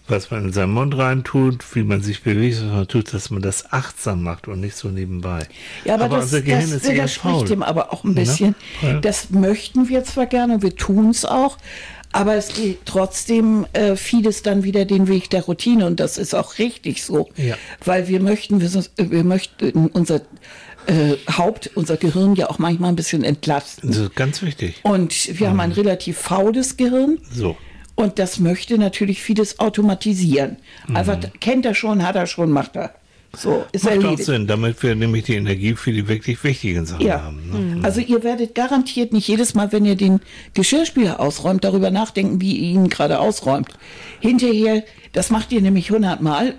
was man in seinen Mund rein tut, wie man sich bewegt, was man tut, dass man das achtsam macht und nicht so nebenbei. Ja, aber, aber das, unser Gehirn das ist eher widerspricht faul. dem aber auch ein bisschen. Ja. Das möchten wir zwar gerne, wir tun es auch, aber es geht trotzdem äh, vieles dann wieder den Weg der Routine und das ist auch richtig so, Ja. weil wir möchten, wir, wir möchten unser äh, Haupt, unser Gehirn ja auch manchmal ein bisschen entlasten. Das ist ganz wichtig. Und wir mhm. haben ein relativ faules Gehirn. So. Und das möchte natürlich vieles automatisieren. Mhm. Einfach, kennt er schon, hat er schon, macht er. So, ist Macht erledigt. auch Sinn, damit wir nämlich die Energie für die wirklich wichtigen Sachen Ja. haben. Ne? Mhm. Also ihr werdet garantiert nicht jedes Mal, wenn ihr den Geschirrspüler ausräumt, darüber nachdenken, wie ihr ihn gerade ausräumt. Hinterher, das macht ihr nämlich hundertmal.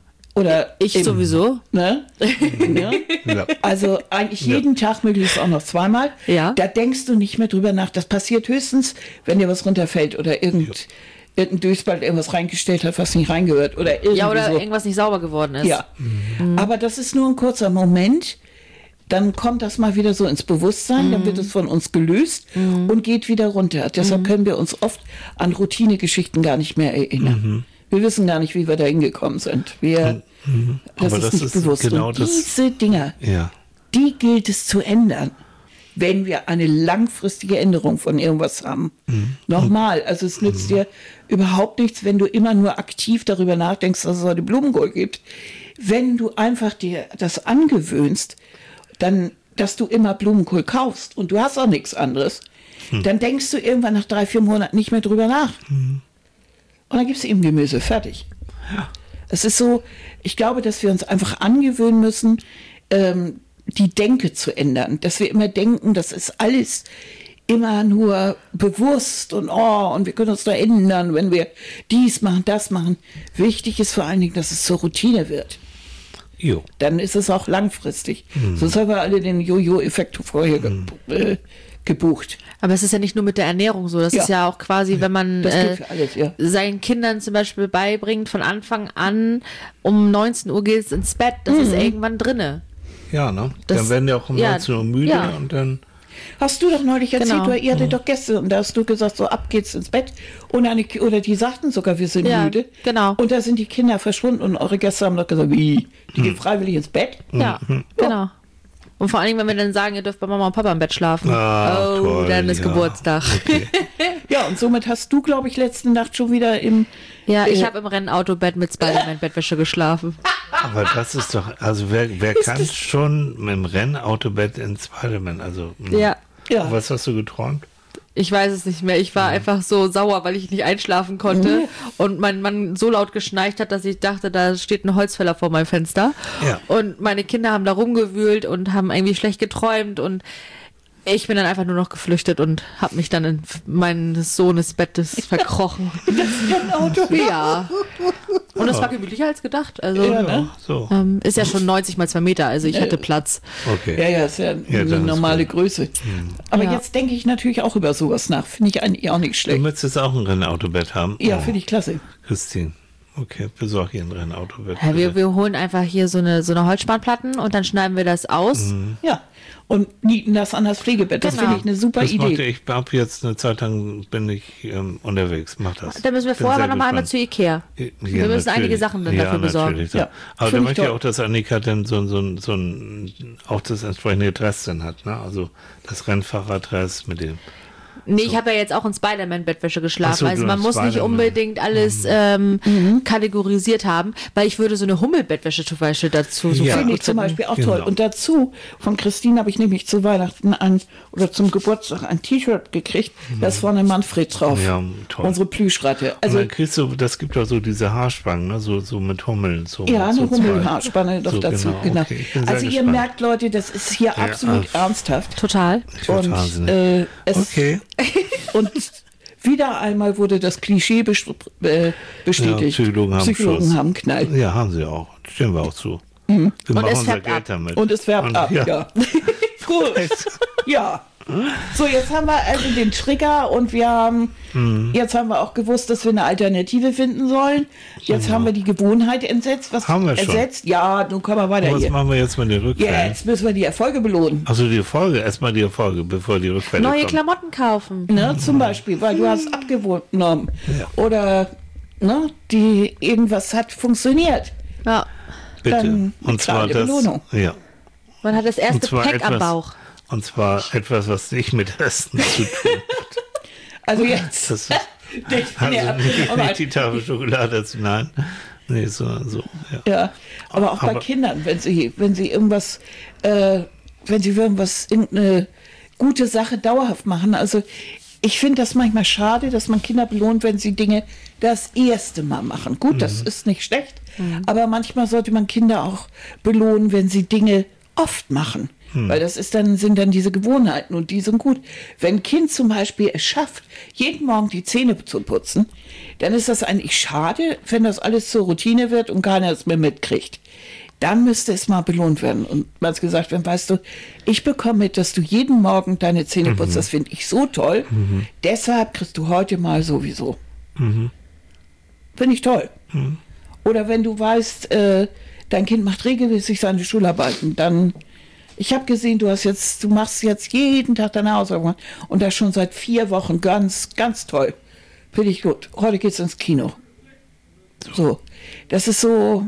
Oder Ich im, sowieso. Ne? ne? Ja. Also eigentlich jeden ja. Tag, möglichst auch noch zweimal. Ja. Da denkst du nicht mehr drüber nach. Das passiert höchstens, wenn dir was runterfällt oder irgend, ja. irgendein Dösbald irgendwas reingestellt hat, was nicht reingehört. Oder irgendwie ja, oder so. irgendwas nicht sauber geworden ist. Ja. Mhm. Aber das ist nur ein kurzer Moment. Dann kommt das mal wieder so ins Bewusstsein, mhm. dann wird es von uns gelöst mhm. und geht wieder runter. Deshalb mhm. können wir uns oft an Routinegeschichten gar nicht mehr erinnern. Mhm. Wir wissen gar nicht, wie wir da hingekommen sind. Wir, mhm. das Aber ist das nicht ist bewusst. genau und das, diese Dinger, ja. die gilt es zu ändern, wenn wir eine langfristige Änderung von irgendwas haben. Mhm. Nochmal, also es nützt mhm. dir überhaupt nichts, wenn du immer nur aktiv darüber nachdenkst, dass es heute Blumenkohl gibt. Wenn du einfach dir das angewöhnst, dann, dass du immer Blumenkohl kaufst und du hast auch nichts anderes, mhm. dann denkst du irgendwann nach drei, vier Monaten nicht mehr drüber nach. Mhm. Und dann gibst du eben Gemüse, fertig. Ja. Es ist so, ich glaube, dass wir uns einfach angewöhnen müssen, ähm, die Denke zu ändern. Dass wir immer denken, das ist alles immer nur bewusst und oh, und wir können uns da ändern, wenn wir dies machen, das machen. Wichtig ist vor allen Dingen, dass es zur Routine wird. Jo. Dann ist es auch langfristig. Mhm. Sonst haben wir alle den Jojo-Effekt vorher mhm. ge äh, gebucht. Aber es ist ja nicht nur mit der Ernährung so. Das ja. ist ja auch quasi, wenn man äh, alles, ja. seinen Kindern zum Beispiel beibringt, von Anfang an, um neunzehn Uhr geht es ins Bett, das mhm. ist irgendwann drinne. Ja, ne? Das, dann werden die auch um ja, neunzehn Uhr müde ja. und dann... Hast du doch neulich erzählt, genau. du, ihr hattet mhm. doch Gäste und da hast du gesagt, so ab geht's ins Bett. Und eine, oder die sagten sogar, wir sind ja, müde. Genau. Und da sind die Kinder verschwunden und eure Gäste haben doch gesagt, wie? Die mhm. gehen freiwillig ins Bett? Ja, mhm. genau. Und vor allem, wenn wir dann sagen, ihr dürft bei Mama und Papa im Bett schlafen. Ah, oh, toll, dann ist ja. Geburtstag. Okay. Ja, und somit hast du, glaube ich, letzte Nacht schon wieder im... Ja, ich äh, habe im Rennautobett mit Spider-Man-Bettwäsche geschlafen. Aber das ist doch, also wer, wer kann schon mit dem Rennautobett in Spider-Man, also... Ja. Ja. Was hast du geträumt? Ich weiß es nicht mehr. Ich war ja. einfach so sauer, weil ich nicht einschlafen konnte mhm. und mein Mann so laut geschnarcht hat, dass ich dachte, da steht ein Holzfäller vor meinem Fenster. Ja. Und meine Kinder haben da rumgewühlt und haben irgendwie schlecht geträumt und ich bin dann einfach nur noch geflüchtet und habe mich dann in meines Sohnes Bettes verkrochen. Das Auto. Ja. Und es war gemütlicher als gedacht. Also ja, ne? so. ähm, ist ja schon neunzig mal zwei Meter, also ich hatte Platz. Okay. Ja, ja, ist ja, Ja, eine normale ist Größe. Hm. Aber Ja. jetzt denke ich natürlich auch über sowas nach. Finde ich eigentlich auch nicht Du schlecht. möchtest auch ein Rennautobett haben? Ja, Oh, finde ich klasse. Christine. Okay, besorg hier ein Rennautobett. Ja, wir, bitte. wir holen einfach hier so eine, so eine Holzspanplatten und dann schneiden wir das aus. Mhm. Ja. Und nieten das an das Pflegebett. Das Genau. finde ich eine super Das macht, Idee. ich habe jetzt eine Zeit lang bin ich ähm, unterwegs. Mach das. Da müssen wir Bin vorher sehr aber nochmal einmal gespannt. zu Ikea. Ja, wir müssen natürlich. einige Sachen dann ja, dafür besorgen. natürlich. Ja, Aber find da ich möchte ich toll. auch, dass Annika dann so, so, ein- so ein, auch das entsprechende Dress dann hat. Ne? Also das Rennfahrerdress mit dem. Nee, ich habe ja jetzt auch in Spider-Man-Bettwäsche geschlafen. Ach so, also du man hast muss nicht Spider-Man. unbedingt alles ähm, kategorisiert haben, weil ich würde so eine Hummel-Bettwäsche zum Beispiel dazu so Ja. Finde ich zum Beispiel auch Genau. toll. Und dazu, von Christine habe ich nämlich zu Weihnachten ein, oder zum Geburtstag ein T-Shirt gekriegt, da ist vorne Manfred drauf. Ja, toll. Unsere Plüschratte. Also, Also, und dann kriegst du, das gibt auch so diese Haarspangen, ne? so, so mit Hummeln. So, ja, eine so zwei. Hummelhaarspanne doch So, dazu. genau. Genau. Okay, ich bin sehr Also ihr gespannt. merkt, Leute, das ist hier Ja, absolut ah. ernsthaft. Total. Ich werd Und, wahnsinnig. äh, es, Okay. und wieder einmal wurde das Klischee best äh, bestätigt. Ja, Psychologen haben Psychologen Schuss. haben Knall. Ja, haben sie auch. Stimmen wir auch zu. Wir machen es unser färbt Geld ab. damit. Und es färbt Und- ab, ja. ja. Gut. Ja. So, jetzt haben wir also den Trigger und wir haben, Mhm. jetzt haben wir auch gewusst, dass wir eine Alternative finden sollen. Jetzt haben wir die Gewohnheit entsetzt. Was Haben wir schon. ersetzt? Ja, nun kommen wir weiter Und was hier. machen wir jetzt mit den Rückfällen? Jetzt müssen wir die Erfolge belohnen. Also die Erfolge, erstmal die Erfolge, bevor die Rückfälle Neue kommen. Klamotten kaufen. Ne, zum Beispiel, weil du hast abgenommen. Ja. Oder ne, die irgendwas hat funktioniert. Ja. Bitte. Dann Und zwar kleine das, Belohnung. ja. Man hat das Und erste zwar Pack am etwas, Bauch. und zwar etwas, was nicht mit Essen zu tun hat. Also jetzt. Das ist, ich bin also ja, nicht, aber, nicht die Tafel Schokolade, nein. Nee, so, so, ja. ja, aber auch bei Aber- Kindern, wenn sie, wenn sie irgendwas, äh, wenn sie irgendwas, irgendeine gute Sache dauerhaft machen. Also ich finde das manchmal schade, dass man Kinder belohnt, wenn sie Dinge das erste Mal machen. Gut, das ist nicht schlecht, aber manchmal sollte man Kinder auch belohnen, wenn sie Dinge oft machen. Weil das ist dann, sind dann diese Gewohnheiten und die sind gut. Wenn ein Kind zum Beispiel es schafft, jeden Morgen die Zähne zu putzen, dann ist das eigentlich schade, wenn das alles zur Routine wird und keiner es mehr mitkriegt. Dann müsste es mal belohnt werden. Und man hat gesagt, wenn weißt du, ich bekomme mit, dass du jeden Morgen deine Zähne putzt, das finde ich so toll. Deshalb kriegst du heute mal sowieso. Finde ich toll. Oder wenn du weißt, äh, dein Kind macht regelmäßig seine Schularbeiten, dann, ich habe gesehen, du hast jetzt, du machst jetzt jeden Tag deine Hausaufgaben und das schon seit vier Wochen, ganz, ganz toll. Finde ich gut. Heute geht's ins Kino. So, das ist so,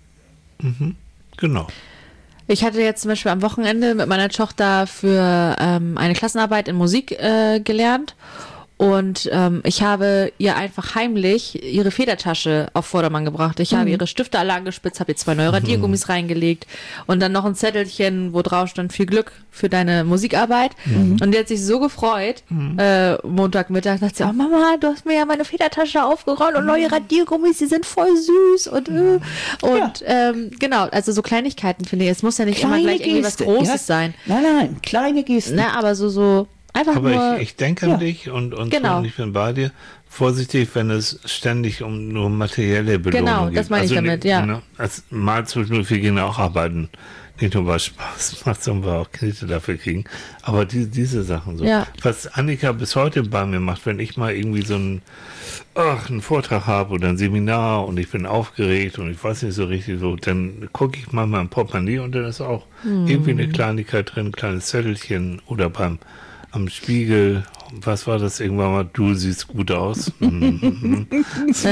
Genau. Ich hatte jetzt zum Beispiel am Wochenende mit meiner Tochter für ähm, eine Klassenarbeit in Musik äh, gelernt. Und ähm, ich habe ihr einfach heimlich ihre Federtasche auf Vordermann gebracht. Ich habe ihre Stifte alle angespitzt, habe ihr zwei neue Radiergummis reingelegt und dann noch ein Zettelchen, wo drauf stand, viel Glück für deine Musikarbeit. Und die hat sich so gefreut. Äh, Montagmittag sagt sie, oh Mama, du hast mir ja meine Federtasche aufgeräumt und neue Radiergummis, die sind voll süß. Und, äh. und ähm, genau, also so Kleinigkeiten finde ich. Es muss ja nicht immer gleich irgendwie was Großes ja? sein. Nein, nein, kleine Gesten. Ne, aber so, so einfach Aber nur... ich, ich denke an ja. dich und, und, Genau. und ich bin bei dir. Vorsichtig, wenn es ständig um nur materielle Belohnung Genau, geht. das meine ich damit, ja. Ne, als mal zwischendurch, wir gehen auch arbeiten. Nicht nur weil Spaß macht, sondern wir auch Knete dafür kriegen. Aber die, diese Sachen so. Ja. Was Annika bis heute bei mir macht, wenn ich mal irgendwie so einen, ach, einen Vortrag habe oder ein Seminar und ich bin aufgeregt und ich weiß nicht so richtig so, dann gucke ich mal mein Portemonnaie und dann ist auch irgendwie eine Kleinigkeit drin, ein kleines Zettelchen oder beim am Spiegel, was war das irgendwann mal? Du siehst gut aus. Mhm. so,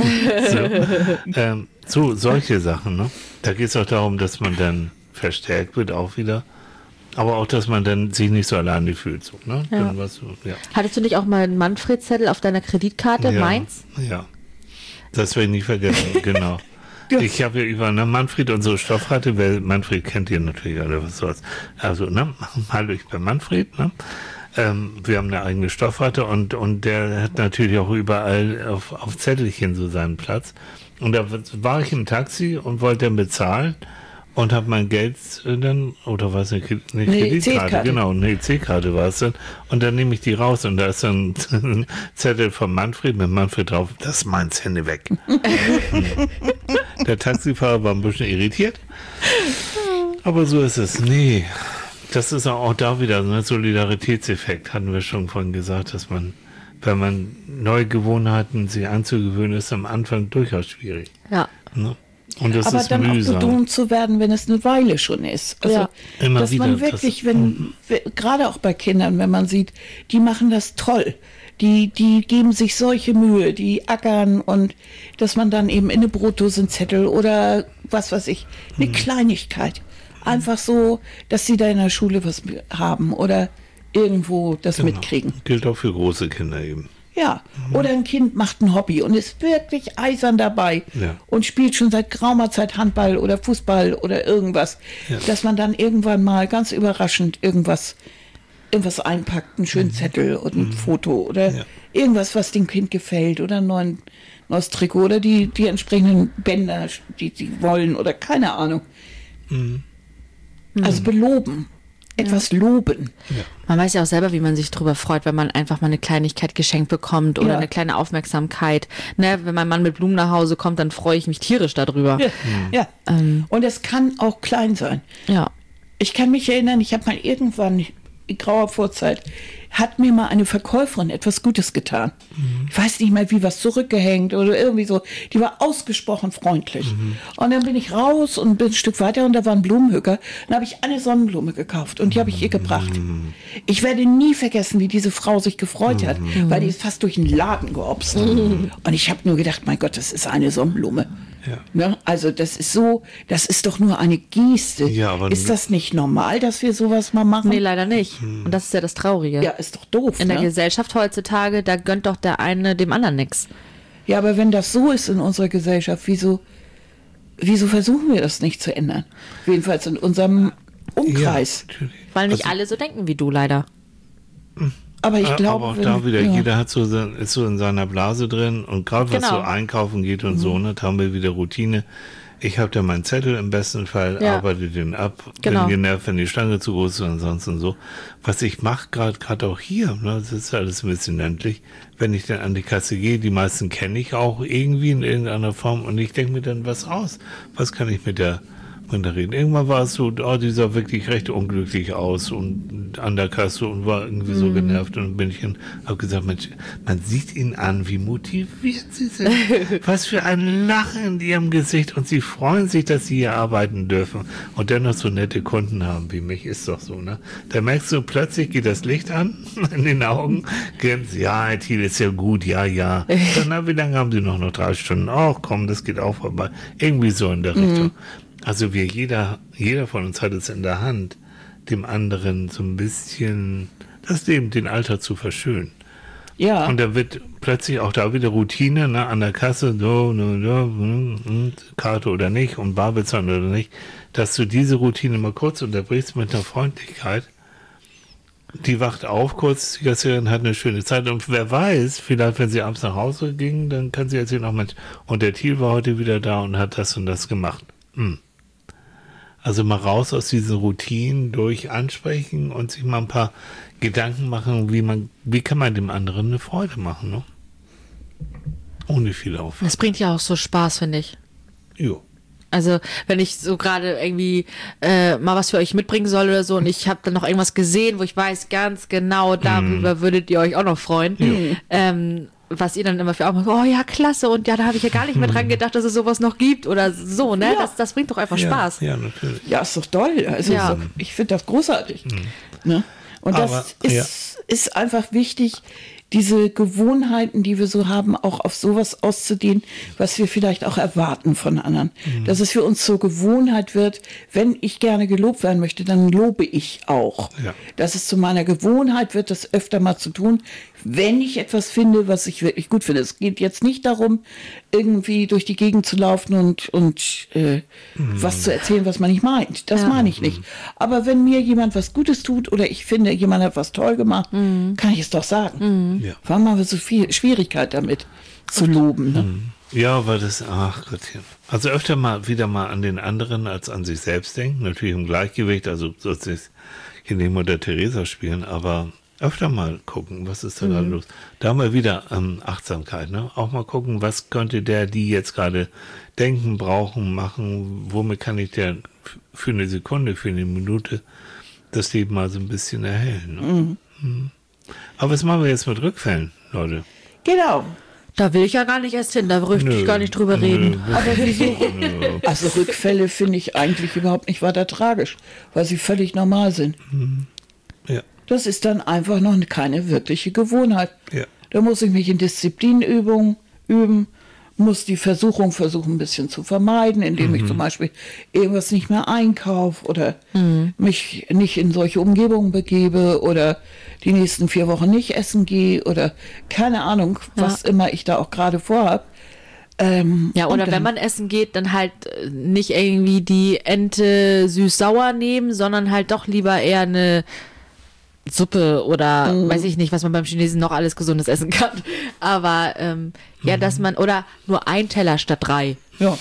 ähm, so, solche Sachen, ne? Da geht es auch darum, dass man dann verstärkt wird, auch wieder. Aber auch, dass man dann sich nicht so alleine fühlt. So, ne? Ja. Dann was, so, ja. Hattest du nicht auch mal einen Manfred-Zettel auf deiner Kreditkarte? Ja, Meins? Ja. Das werde ich nie vergessen, genau. Ich habe ja über ne, Manfred unsere Stoffrate, weil Manfred kennt ihr natürlich alle, was soll's. Also, ne, hallo, ich bin Manfred, ne? Ähm, wir haben eine eigene Stoffrate und, und der hat natürlich auch überall auf, auf Zettelchen so seinen Platz. Und da war ich im Taxi und wollte dann bezahlen und habe mein Geld dann, oder was, eine Kredit- eine Nee, Kreditkarte, C-Karte. genau, eine E C-Karte war es dann. Und dann nehme ich die raus und da ist dann ein Zettel von Manfred mit Manfred drauf, das ist meins, Hände weg. Der Taxifahrer war ein bisschen irritiert. Aber so ist es. Nee, das ist auch da wieder so ein Solidaritätseffekt, hatten wir schon vorhin gesagt, dass man, wenn man neue Gewohnheiten sich anzugewöhnen, ist am Anfang durchaus schwierig. Ja. Ne? Und das Aber ist dann mühsam. auch belohnt zu werden, wenn es eine Weile schon ist. Also, Ja. Immer dass wieder, man das- wirklich, wenn, we- gerade auch bei Kindern, wenn man sieht, die machen das toll. Die, die geben sich solche Mühe, die ackern und dass man dann eben in eine Brotdose einen Zettel oder was weiß ich, eine Kleinigkeit. Einfach so, dass sie da in der Schule was haben oder irgendwo das Genau. mitkriegen. Gilt auch für große Kinder eben. Ja, oder ein Kind macht ein Hobby und ist wirklich eisern dabei Ja. und spielt schon seit geraumer Zeit Handball oder Fußball oder irgendwas, Ja. dass man dann irgendwann mal ganz überraschend irgendwas, irgendwas einpackt, einen schönen Zettel oder ein Foto oder Ja. irgendwas, was dem Kind gefällt oder ein neuen, neues Trikot oder die, die entsprechenden Bänder, die sie wollen oder keine Ahnung. Also beloben, etwas loben. Man weiß ja auch selber, wie man sich drüber freut, wenn man einfach mal eine Kleinigkeit geschenkt bekommt oder Ja. eine kleine Aufmerksamkeit. Ne, wenn mein Mann mit Blumen nach Hause kommt, dann freue ich mich tierisch darüber. Ja, ja. Und es kann auch klein sein. Ja. Ich kann mich erinnern, ich habe mal irgendwann in grauer Vorzeit, hat mir mal eine Verkäuferin etwas Gutes getan. Mhm. Ich weiß nicht mehr, wie was zurückgehängt oder irgendwie so. Die war ausgesprochen freundlich. Mhm. Und dann bin ich raus und bin ein Stück weiter und da war ein Blumenhücker. Dann habe ich eine Sonnenblume gekauft und die habe ich ihr gebracht. Mhm. Ich werde nie vergessen, wie diese Frau sich gefreut mhm. hat, weil die ist fast durch den Laden gehopst. Mhm. Und ich habe nur gedacht, mein Gott, das ist eine Sonnenblume. Ja. Ne? Also das ist so, das ist doch nur eine Geste. Ja, aber ist das nicht normal, dass wir sowas mal machen? Nee, leider nicht. Hm. Und das ist ja das Traurige. Ja, ist doch doof. In ne? der Gesellschaft heutzutage, da gönnt doch der eine dem anderen nichts. Ja, aber wenn das so ist in unserer Gesellschaft, wieso, wieso versuchen wir das nicht zu ändern? Jedenfalls in unserem Umkreis. Ja, weil nicht also, alle so denken wie du, leider. Aber ich glaube, aber auch da wieder, ja. jeder hat so, ist so in seiner Blase drin und gerade was genau. so einkaufen geht und mhm. so, ne, da haben wir wieder Routine. Ich habe da meinen Zettel im besten Fall, ja. arbeite den ab, genau. bin genervt, wenn die Stange zu groß ist und ansonsten so. Was ich mache gerade gerade auch hier, ne, das ist alles ein bisschen ländlich, wenn ich dann an die Kasse gehe, die meisten kenne ich auch irgendwie in irgendeiner Form und ich denke mir dann was aus. Was kann ich mit der reden. Irgendwann war es so, oh, die sah wirklich recht unglücklich aus und an der Kasse und war irgendwie mm. so genervt und dann bin ich hin, habe gesagt, Mensch, man sieht ihnen an, wie motiviert sie sind, was für ein Lachen in ihrem Gesicht und sie freuen sich, dass sie hier arbeiten dürfen und dennoch so nette Kunden haben wie mich, ist doch so, ne? Da merkst du, plötzlich geht das Licht an in den Augen, grinst, ja, Herr Thiel ist ja gut, ja, ja. Dann, na, wie lange haben sie noch? Noch drei Stunden? Ach komm, das geht auch vorbei. Irgendwie so in der mm. Richtung. Also wir, jeder, jeder von uns hat es in der Hand, dem anderen so ein bisschen das Leben, den Alltag zu verschönen. Ja. Und da wird plötzlich auch da wieder Routine, ne, an der Kasse, so, so, so, Karte oder nicht und bar bezahlen oder nicht, dass du diese Routine mal kurz unterbrichst mit einer Freundlichkeit. Die wacht auf kurz, die Kassiererin hat eine schöne Zeit und wer weiß, vielleicht wenn sie abends nach Hause ging, dann kann sie erzählen, auch Mensch, und der Thiel war heute wieder da und hat das und das gemacht. Hm. Also mal raus aus diesen Routinen durch ansprechen und sich mal ein paar Gedanken machen, wie man, wie kann man dem anderen eine Freude machen, ne? Ohne viel Aufwand. Das bringt ja auch so Spaß, finde ich. Jo. Also wenn ich so gerade irgendwie äh, mal was für euch mitbringen soll oder so und ich habe dann noch irgendwas gesehen, wo ich weiß, ganz genau darüber mm. würdet ihr euch auch noch freuen. Mm. Ähm, was ihr dann immer für auch macht, oh ja, klasse, und ja, da habe ich ja gar nicht mehr dran gedacht, dass es sowas noch gibt oder so, ne? Ja. Das, das bringt doch einfach ja, Spaß. Ja, natürlich. Ja, ist doch toll. Also ja. ist doch, ich finde das großartig. Mhm. Ne? Und das Aber, ist, ja. ist einfach wichtig, diese Gewohnheiten, die wir so haben, auch auf sowas auszudehnen, was wir vielleicht auch erwarten von anderen. Mhm. Dass es für uns zur Gewohnheit wird, wenn ich gerne gelobt werden möchte, dann lobe ich auch. Ja. Dass es zu meiner Gewohnheit wird, das öfter mal zu tun, wenn ich etwas finde, was ich wirklich gut finde. Es geht jetzt nicht darum, irgendwie durch die Gegend zu laufen und, und äh, mhm. was zu erzählen, was man nicht meint. Das ja. meine ich nicht. Aber wenn mir jemand was Gutes tut oder ich finde, jemand hat was toll gemacht, mhm. kann ich es doch sagen. Mhm. Ja. Warum haben wir so viel Schwierigkeit damit zu loben? Ne? Ja, weil das, ach Gottchen. Also öfter mal wieder mal an den anderen als an sich selbst denken. Natürlich im Gleichgewicht, also so ist hier nicht Mutter Teresa spielen, aber öfter mal gucken, was ist da mhm. gerade los. Da haben wir wieder ähm, Achtsamkeit, ne? Auch mal gucken, was könnte der, die jetzt gerade denken, brauchen, machen, womit kann ich der für eine Sekunde, für eine Minute das Leben mal so ein bisschen erhellen. Ne? Mhm. Mhm. Aber was machen wir jetzt mit Rückfällen, Leute? Genau. Da will ich ja gar nicht erst hin, da möchte ich gar nicht drüber nö, reden. Aber wieso? Also Rückfälle finde ich eigentlich überhaupt nicht weiter tragisch, weil sie völlig normal sind. Mhm. Ja. Das ist dann einfach noch keine wirkliche Gewohnheit. Ja. Da muss ich mich in Disziplinübungen üben, muss die Versuchung versuchen, ein bisschen zu vermeiden, indem mhm. ich zum Beispiel irgendwas nicht mehr einkaufe oder mhm. mich nicht in solche Umgebungen begebe oder die nächsten vier Wochen nicht essen gehe oder keine Ahnung, was ja. immer ich da auch gerade vorhab. Ähm, ja, oder dann, wenn man essen geht, dann halt nicht irgendwie die Ente süß-sauer nehmen, sondern halt doch lieber eher eine Suppe oder mm. weiß ich nicht, was man beim Chinesen noch alles Gesundes essen kann. Aber ähm, ja, dass man, oder nur ein Teller statt drei. Ja,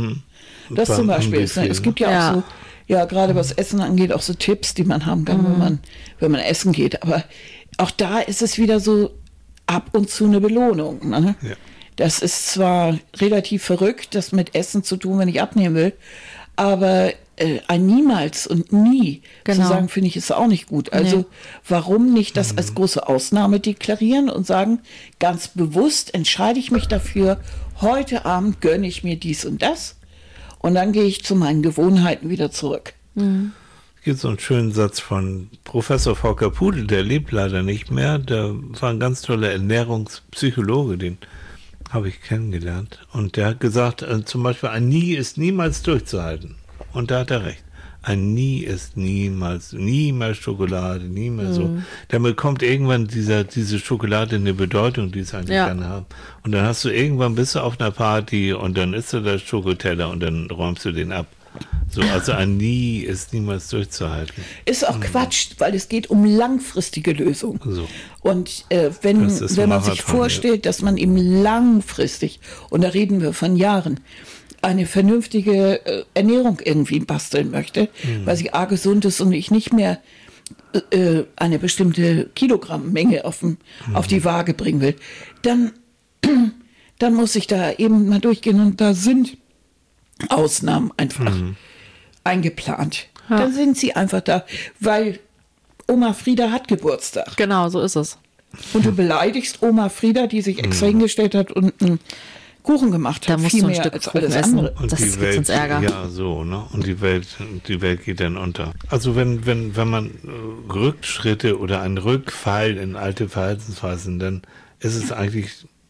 das zum Beispiel ist, ne? Es gibt ja, ja auch so, ja, gerade was Essen angeht, auch so Tipps, die man haben kann, mm. wenn man, wenn man essen geht. Aber auch da ist es wieder so ab und zu eine Belohnung. Ne? Ja. Das ist zwar relativ verrückt, das mit Essen zu tun, wenn ich abnehmen will, aber äh, ein Niemals und nie Genau. zu sagen, finde ich, ist auch nicht gut. Also Nee. warum nicht das als große Ausnahme deklarieren und sagen, ganz bewusst entscheide ich mich dafür, heute Abend gönne ich mir dies und das und dann gehe ich zu meinen Gewohnheiten wieder zurück. Es gibt so einen schönen Satz von Professor Volker Pudel, der lebt leider nicht mehr. Der war ein ganz toller Ernährungspsychologe, den habe ich kennengelernt. Und der hat gesagt, äh, zum Beispiel, ein Nie ist niemals durchzuhalten. Und da hat er recht. Ein Nie ist niemals, nie mehr Schokolade, nie mehr so. Damit kommt irgendwann dieser, diese Schokolade eine Bedeutung, die es eigentlich Ja. gerne haben. Und dann hast du irgendwann, bist du auf einer Party und dann isst du das Schokoteller und dann räumst du den ab. So, also ein Nie ist niemals durchzuhalten. Ist auch Quatsch, weil es geht um langfristige Lösungen. So. Und äh, wenn, Das ist wenn man Marathon, sich vorstellt, dass man eben langfristig, und da reden wir von Jahren, eine vernünftige äh, Ernährung irgendwie basteln möchte, weil sie A gesund ist und ich nicht mehr äh, eine bestimmte Kilogrammmenge auf, dem, auf die Waage bringen will, dann, dann muss ich da eben mal durchgehen und da sind Ausnahmen einfach eingeplant. Ja. Dann sind sie einfach da, weil Oma Frieda hat Geburtstag. Genau, so ist es. Und du beleidigst Oma Frieda, die sich extra hingestellt hat und einen Kuchen gemacht Da hat. musst Viel du ein mehr Stück als Kuchen alles essen. andere. Und Das die gibt Welt, uns Ärger. ja, so, ne? Und die Welt, die Welt geht dann unter. Also wenn, wenn, wenn man äh, Rückschritte oder einen Rückfall in alte Verhaltensweisen, dann ist es eigentlich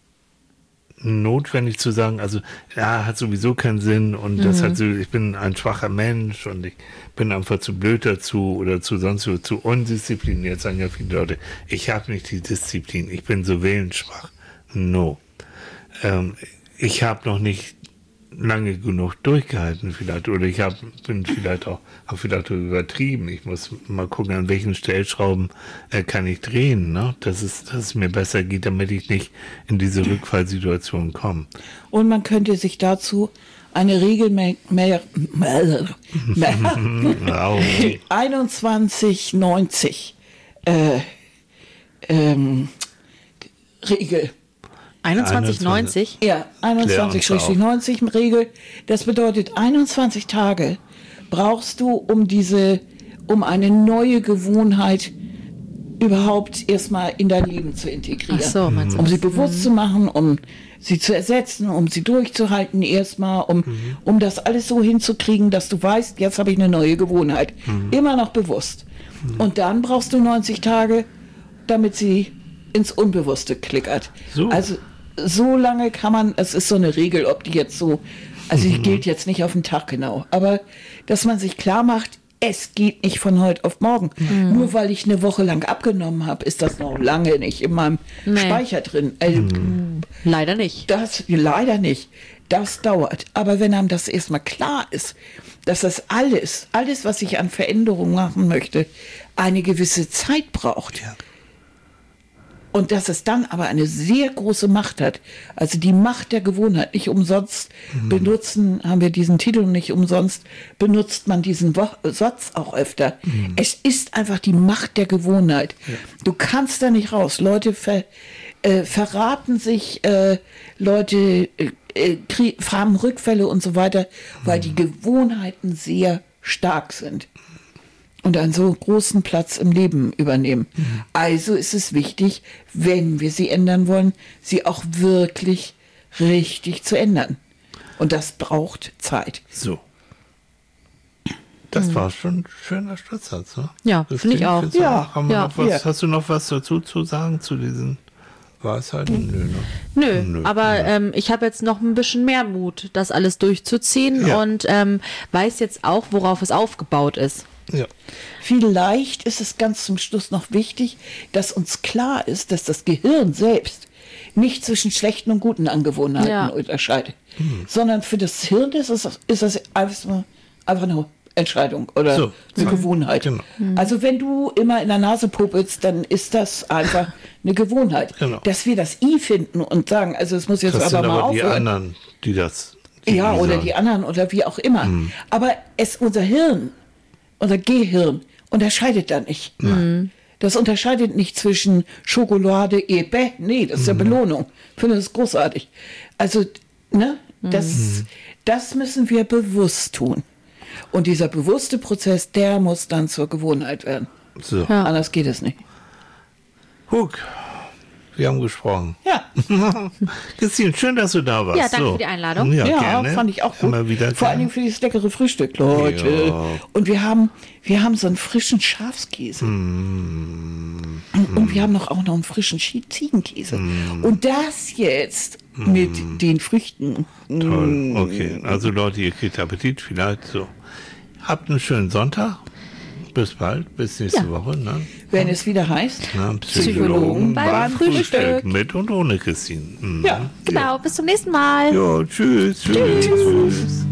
notwendig zu sagen, also ja, hat sowieso keinen Sinn und das hat so, ich bin ein schwacher Mensch und ich bin einfach zu blöd dazu oder zu sonst so, zu undiszipliniert, sagen ja viele Leute, ich habe nicht die Disziplin, ich bin so willensschwach. No. Ähm, ich habe noch nicht lange genug durchgehalten vielleicht oder ich hab, bin vielleicht auch, habe vielleicht auch übertrieben. Ich muss mal gucken, an welchen Stellschrauben äh, kann ich drehen, ne? dass, es, dass es mir besser geht, damit ich nicht in diese Rückfallsituation komme. Und man könnte sich dazu eine Regel mehr, mehr, mehr, mehr Au. einundzwanzig neunzig äh, ähm, Regel. einundzwanzig neunzig? Ja, einundzwanzig neunzig Regel. Das bedeutet, einundzwanzig Tage brauchst du, um diese, um eine neue Gewohnheit überhaupt erstmal in dein Leben zu integrieren. Ach so, meinst du Um das? sie bewusst zu machen, um sie zu ersetzen, um sie durchzuhalten erstmal, um, Mhm. um das alles so hinzukriegen, dass du weißt, jetzt habe ich eine neue Gewohnheit. Mhm. Immer noch bewusst. Und dann brauchst du neunzig Tage, damit sie ins Unbewusste klickert. So. Also so lange kann man, es ist so eine Regel, ob die jetzt so, also die gilt jetzt nicht auf den Tag genau, aber dass man sich klar macht, es geht nicht von heute auf morgen. Nur weil ich eine Woche lang abgenommen habe, ist das noch lange nicht in meinem Nee. Speicher drin. Also, Leider nicht. das leider nicht. Das dauert. Aber wenn einem das erstmal klar ist, dass das alles, alles, was ich an Veränderungen machen möchte, eine gewisse Zeit braucht. Ja. Und dass es dann aber eine sehr große Macht hat. Also die Macht der Gewohnheit. Nicht umsonst benutzen, haben wir diesen Titel nicht umsonst, benutzt man diesen Wo Satz auch öfter. Es ist einfach die Macht der Gewohnheit. Du kannst da nicht raus. Leute ver, äh, verraten sich, äh, Leute äh, äh, krie- haben Rückfälle und so weiter, weil die Gewohnheiten sehr stark sind und einen so großen Platz im Leben übernehmen. Also ist es wichtig, wenn wir sie ändern wollen, sie auch wirklich richtig zu ändern. Und das braucht Zeit. So. Das war schon ein schöner Schlusssatz, ne? Ja, Das finde ich klingt auch. jetzt Ja, auch- haben wir ja. noch was, Ja. Hast du noch was dazu zu sagen zu diesen Weisheiten? Nö, ne? Nö, Nö, aber nö. ähm, ich habe jetzt noch ein bisschen mehr Mut, das alles durchzuziehen Ja. und ähm, weiß jetzt auch, worauf es aufgebaut ist. Ja. Vielleicht ist es ganz zum Schluss noch wichtig, dass uns klar ist, dass das Gehirn selbst nicht zwischen schlechten und guten Angewohnheiten Ja. unterscheidet, sondern für das Hirn ist es ist das einfach, nur- einfach eine Entscheidung oder So, eine ja, Gewohnheit. genau. Also wenn du immer in der Nase popelst, dann ist das einfach eine Gewohnheit. Genau. Dass wir das I finden und sagen, also es muss jetzt Das sind aber mal aber die aufhören. anderen, die das. Die Ja, die oder sagen. die anderen oder wie auch immer. Aber es, unser Hirn, unser Gehirn unterscheidet da nicht. Das unterscheidet nicht zwischen Schokolade, Ebe, nee, das ist ja Belohnung. Ich finde das großartig. Also, ne, das, das müssen wir bewusst tun. Und dieser bewusste Prozess, der muss dann zur Gewohnheit werden. So. Ja. Anders geht es nicht. Huck, wir haben gesprochen. Ja, Christine, schön, dass du da warst. Ja, danke so. für die Einladung. Ja, ja, gerne. fand ich auch gut. Immer wieder Vor allen gerne. Dingen für dieses leckere Frühstück, Leute. Ja. Und wir haben, wir haben so einen frischen Schafskäse. Mm. Und wir haben noch auch noch einen frischen Zie- Ziegenkäse. Mm. Und das jetzt mit den Früchten. Toll, okay. Also Leute, ihr kriegt Appetit vielleicht so. Habt einen schönen Sonntag. Bis bald, bis nächste Ja. Woche. Ne? Wenn es wieder heißt, Na, Psychologen beim Frühstück. Mit und ohne Christine. Mhm. ja, Genau, bis zum nächsten Mal. Ja, tschüss. Tschüss. tschüss.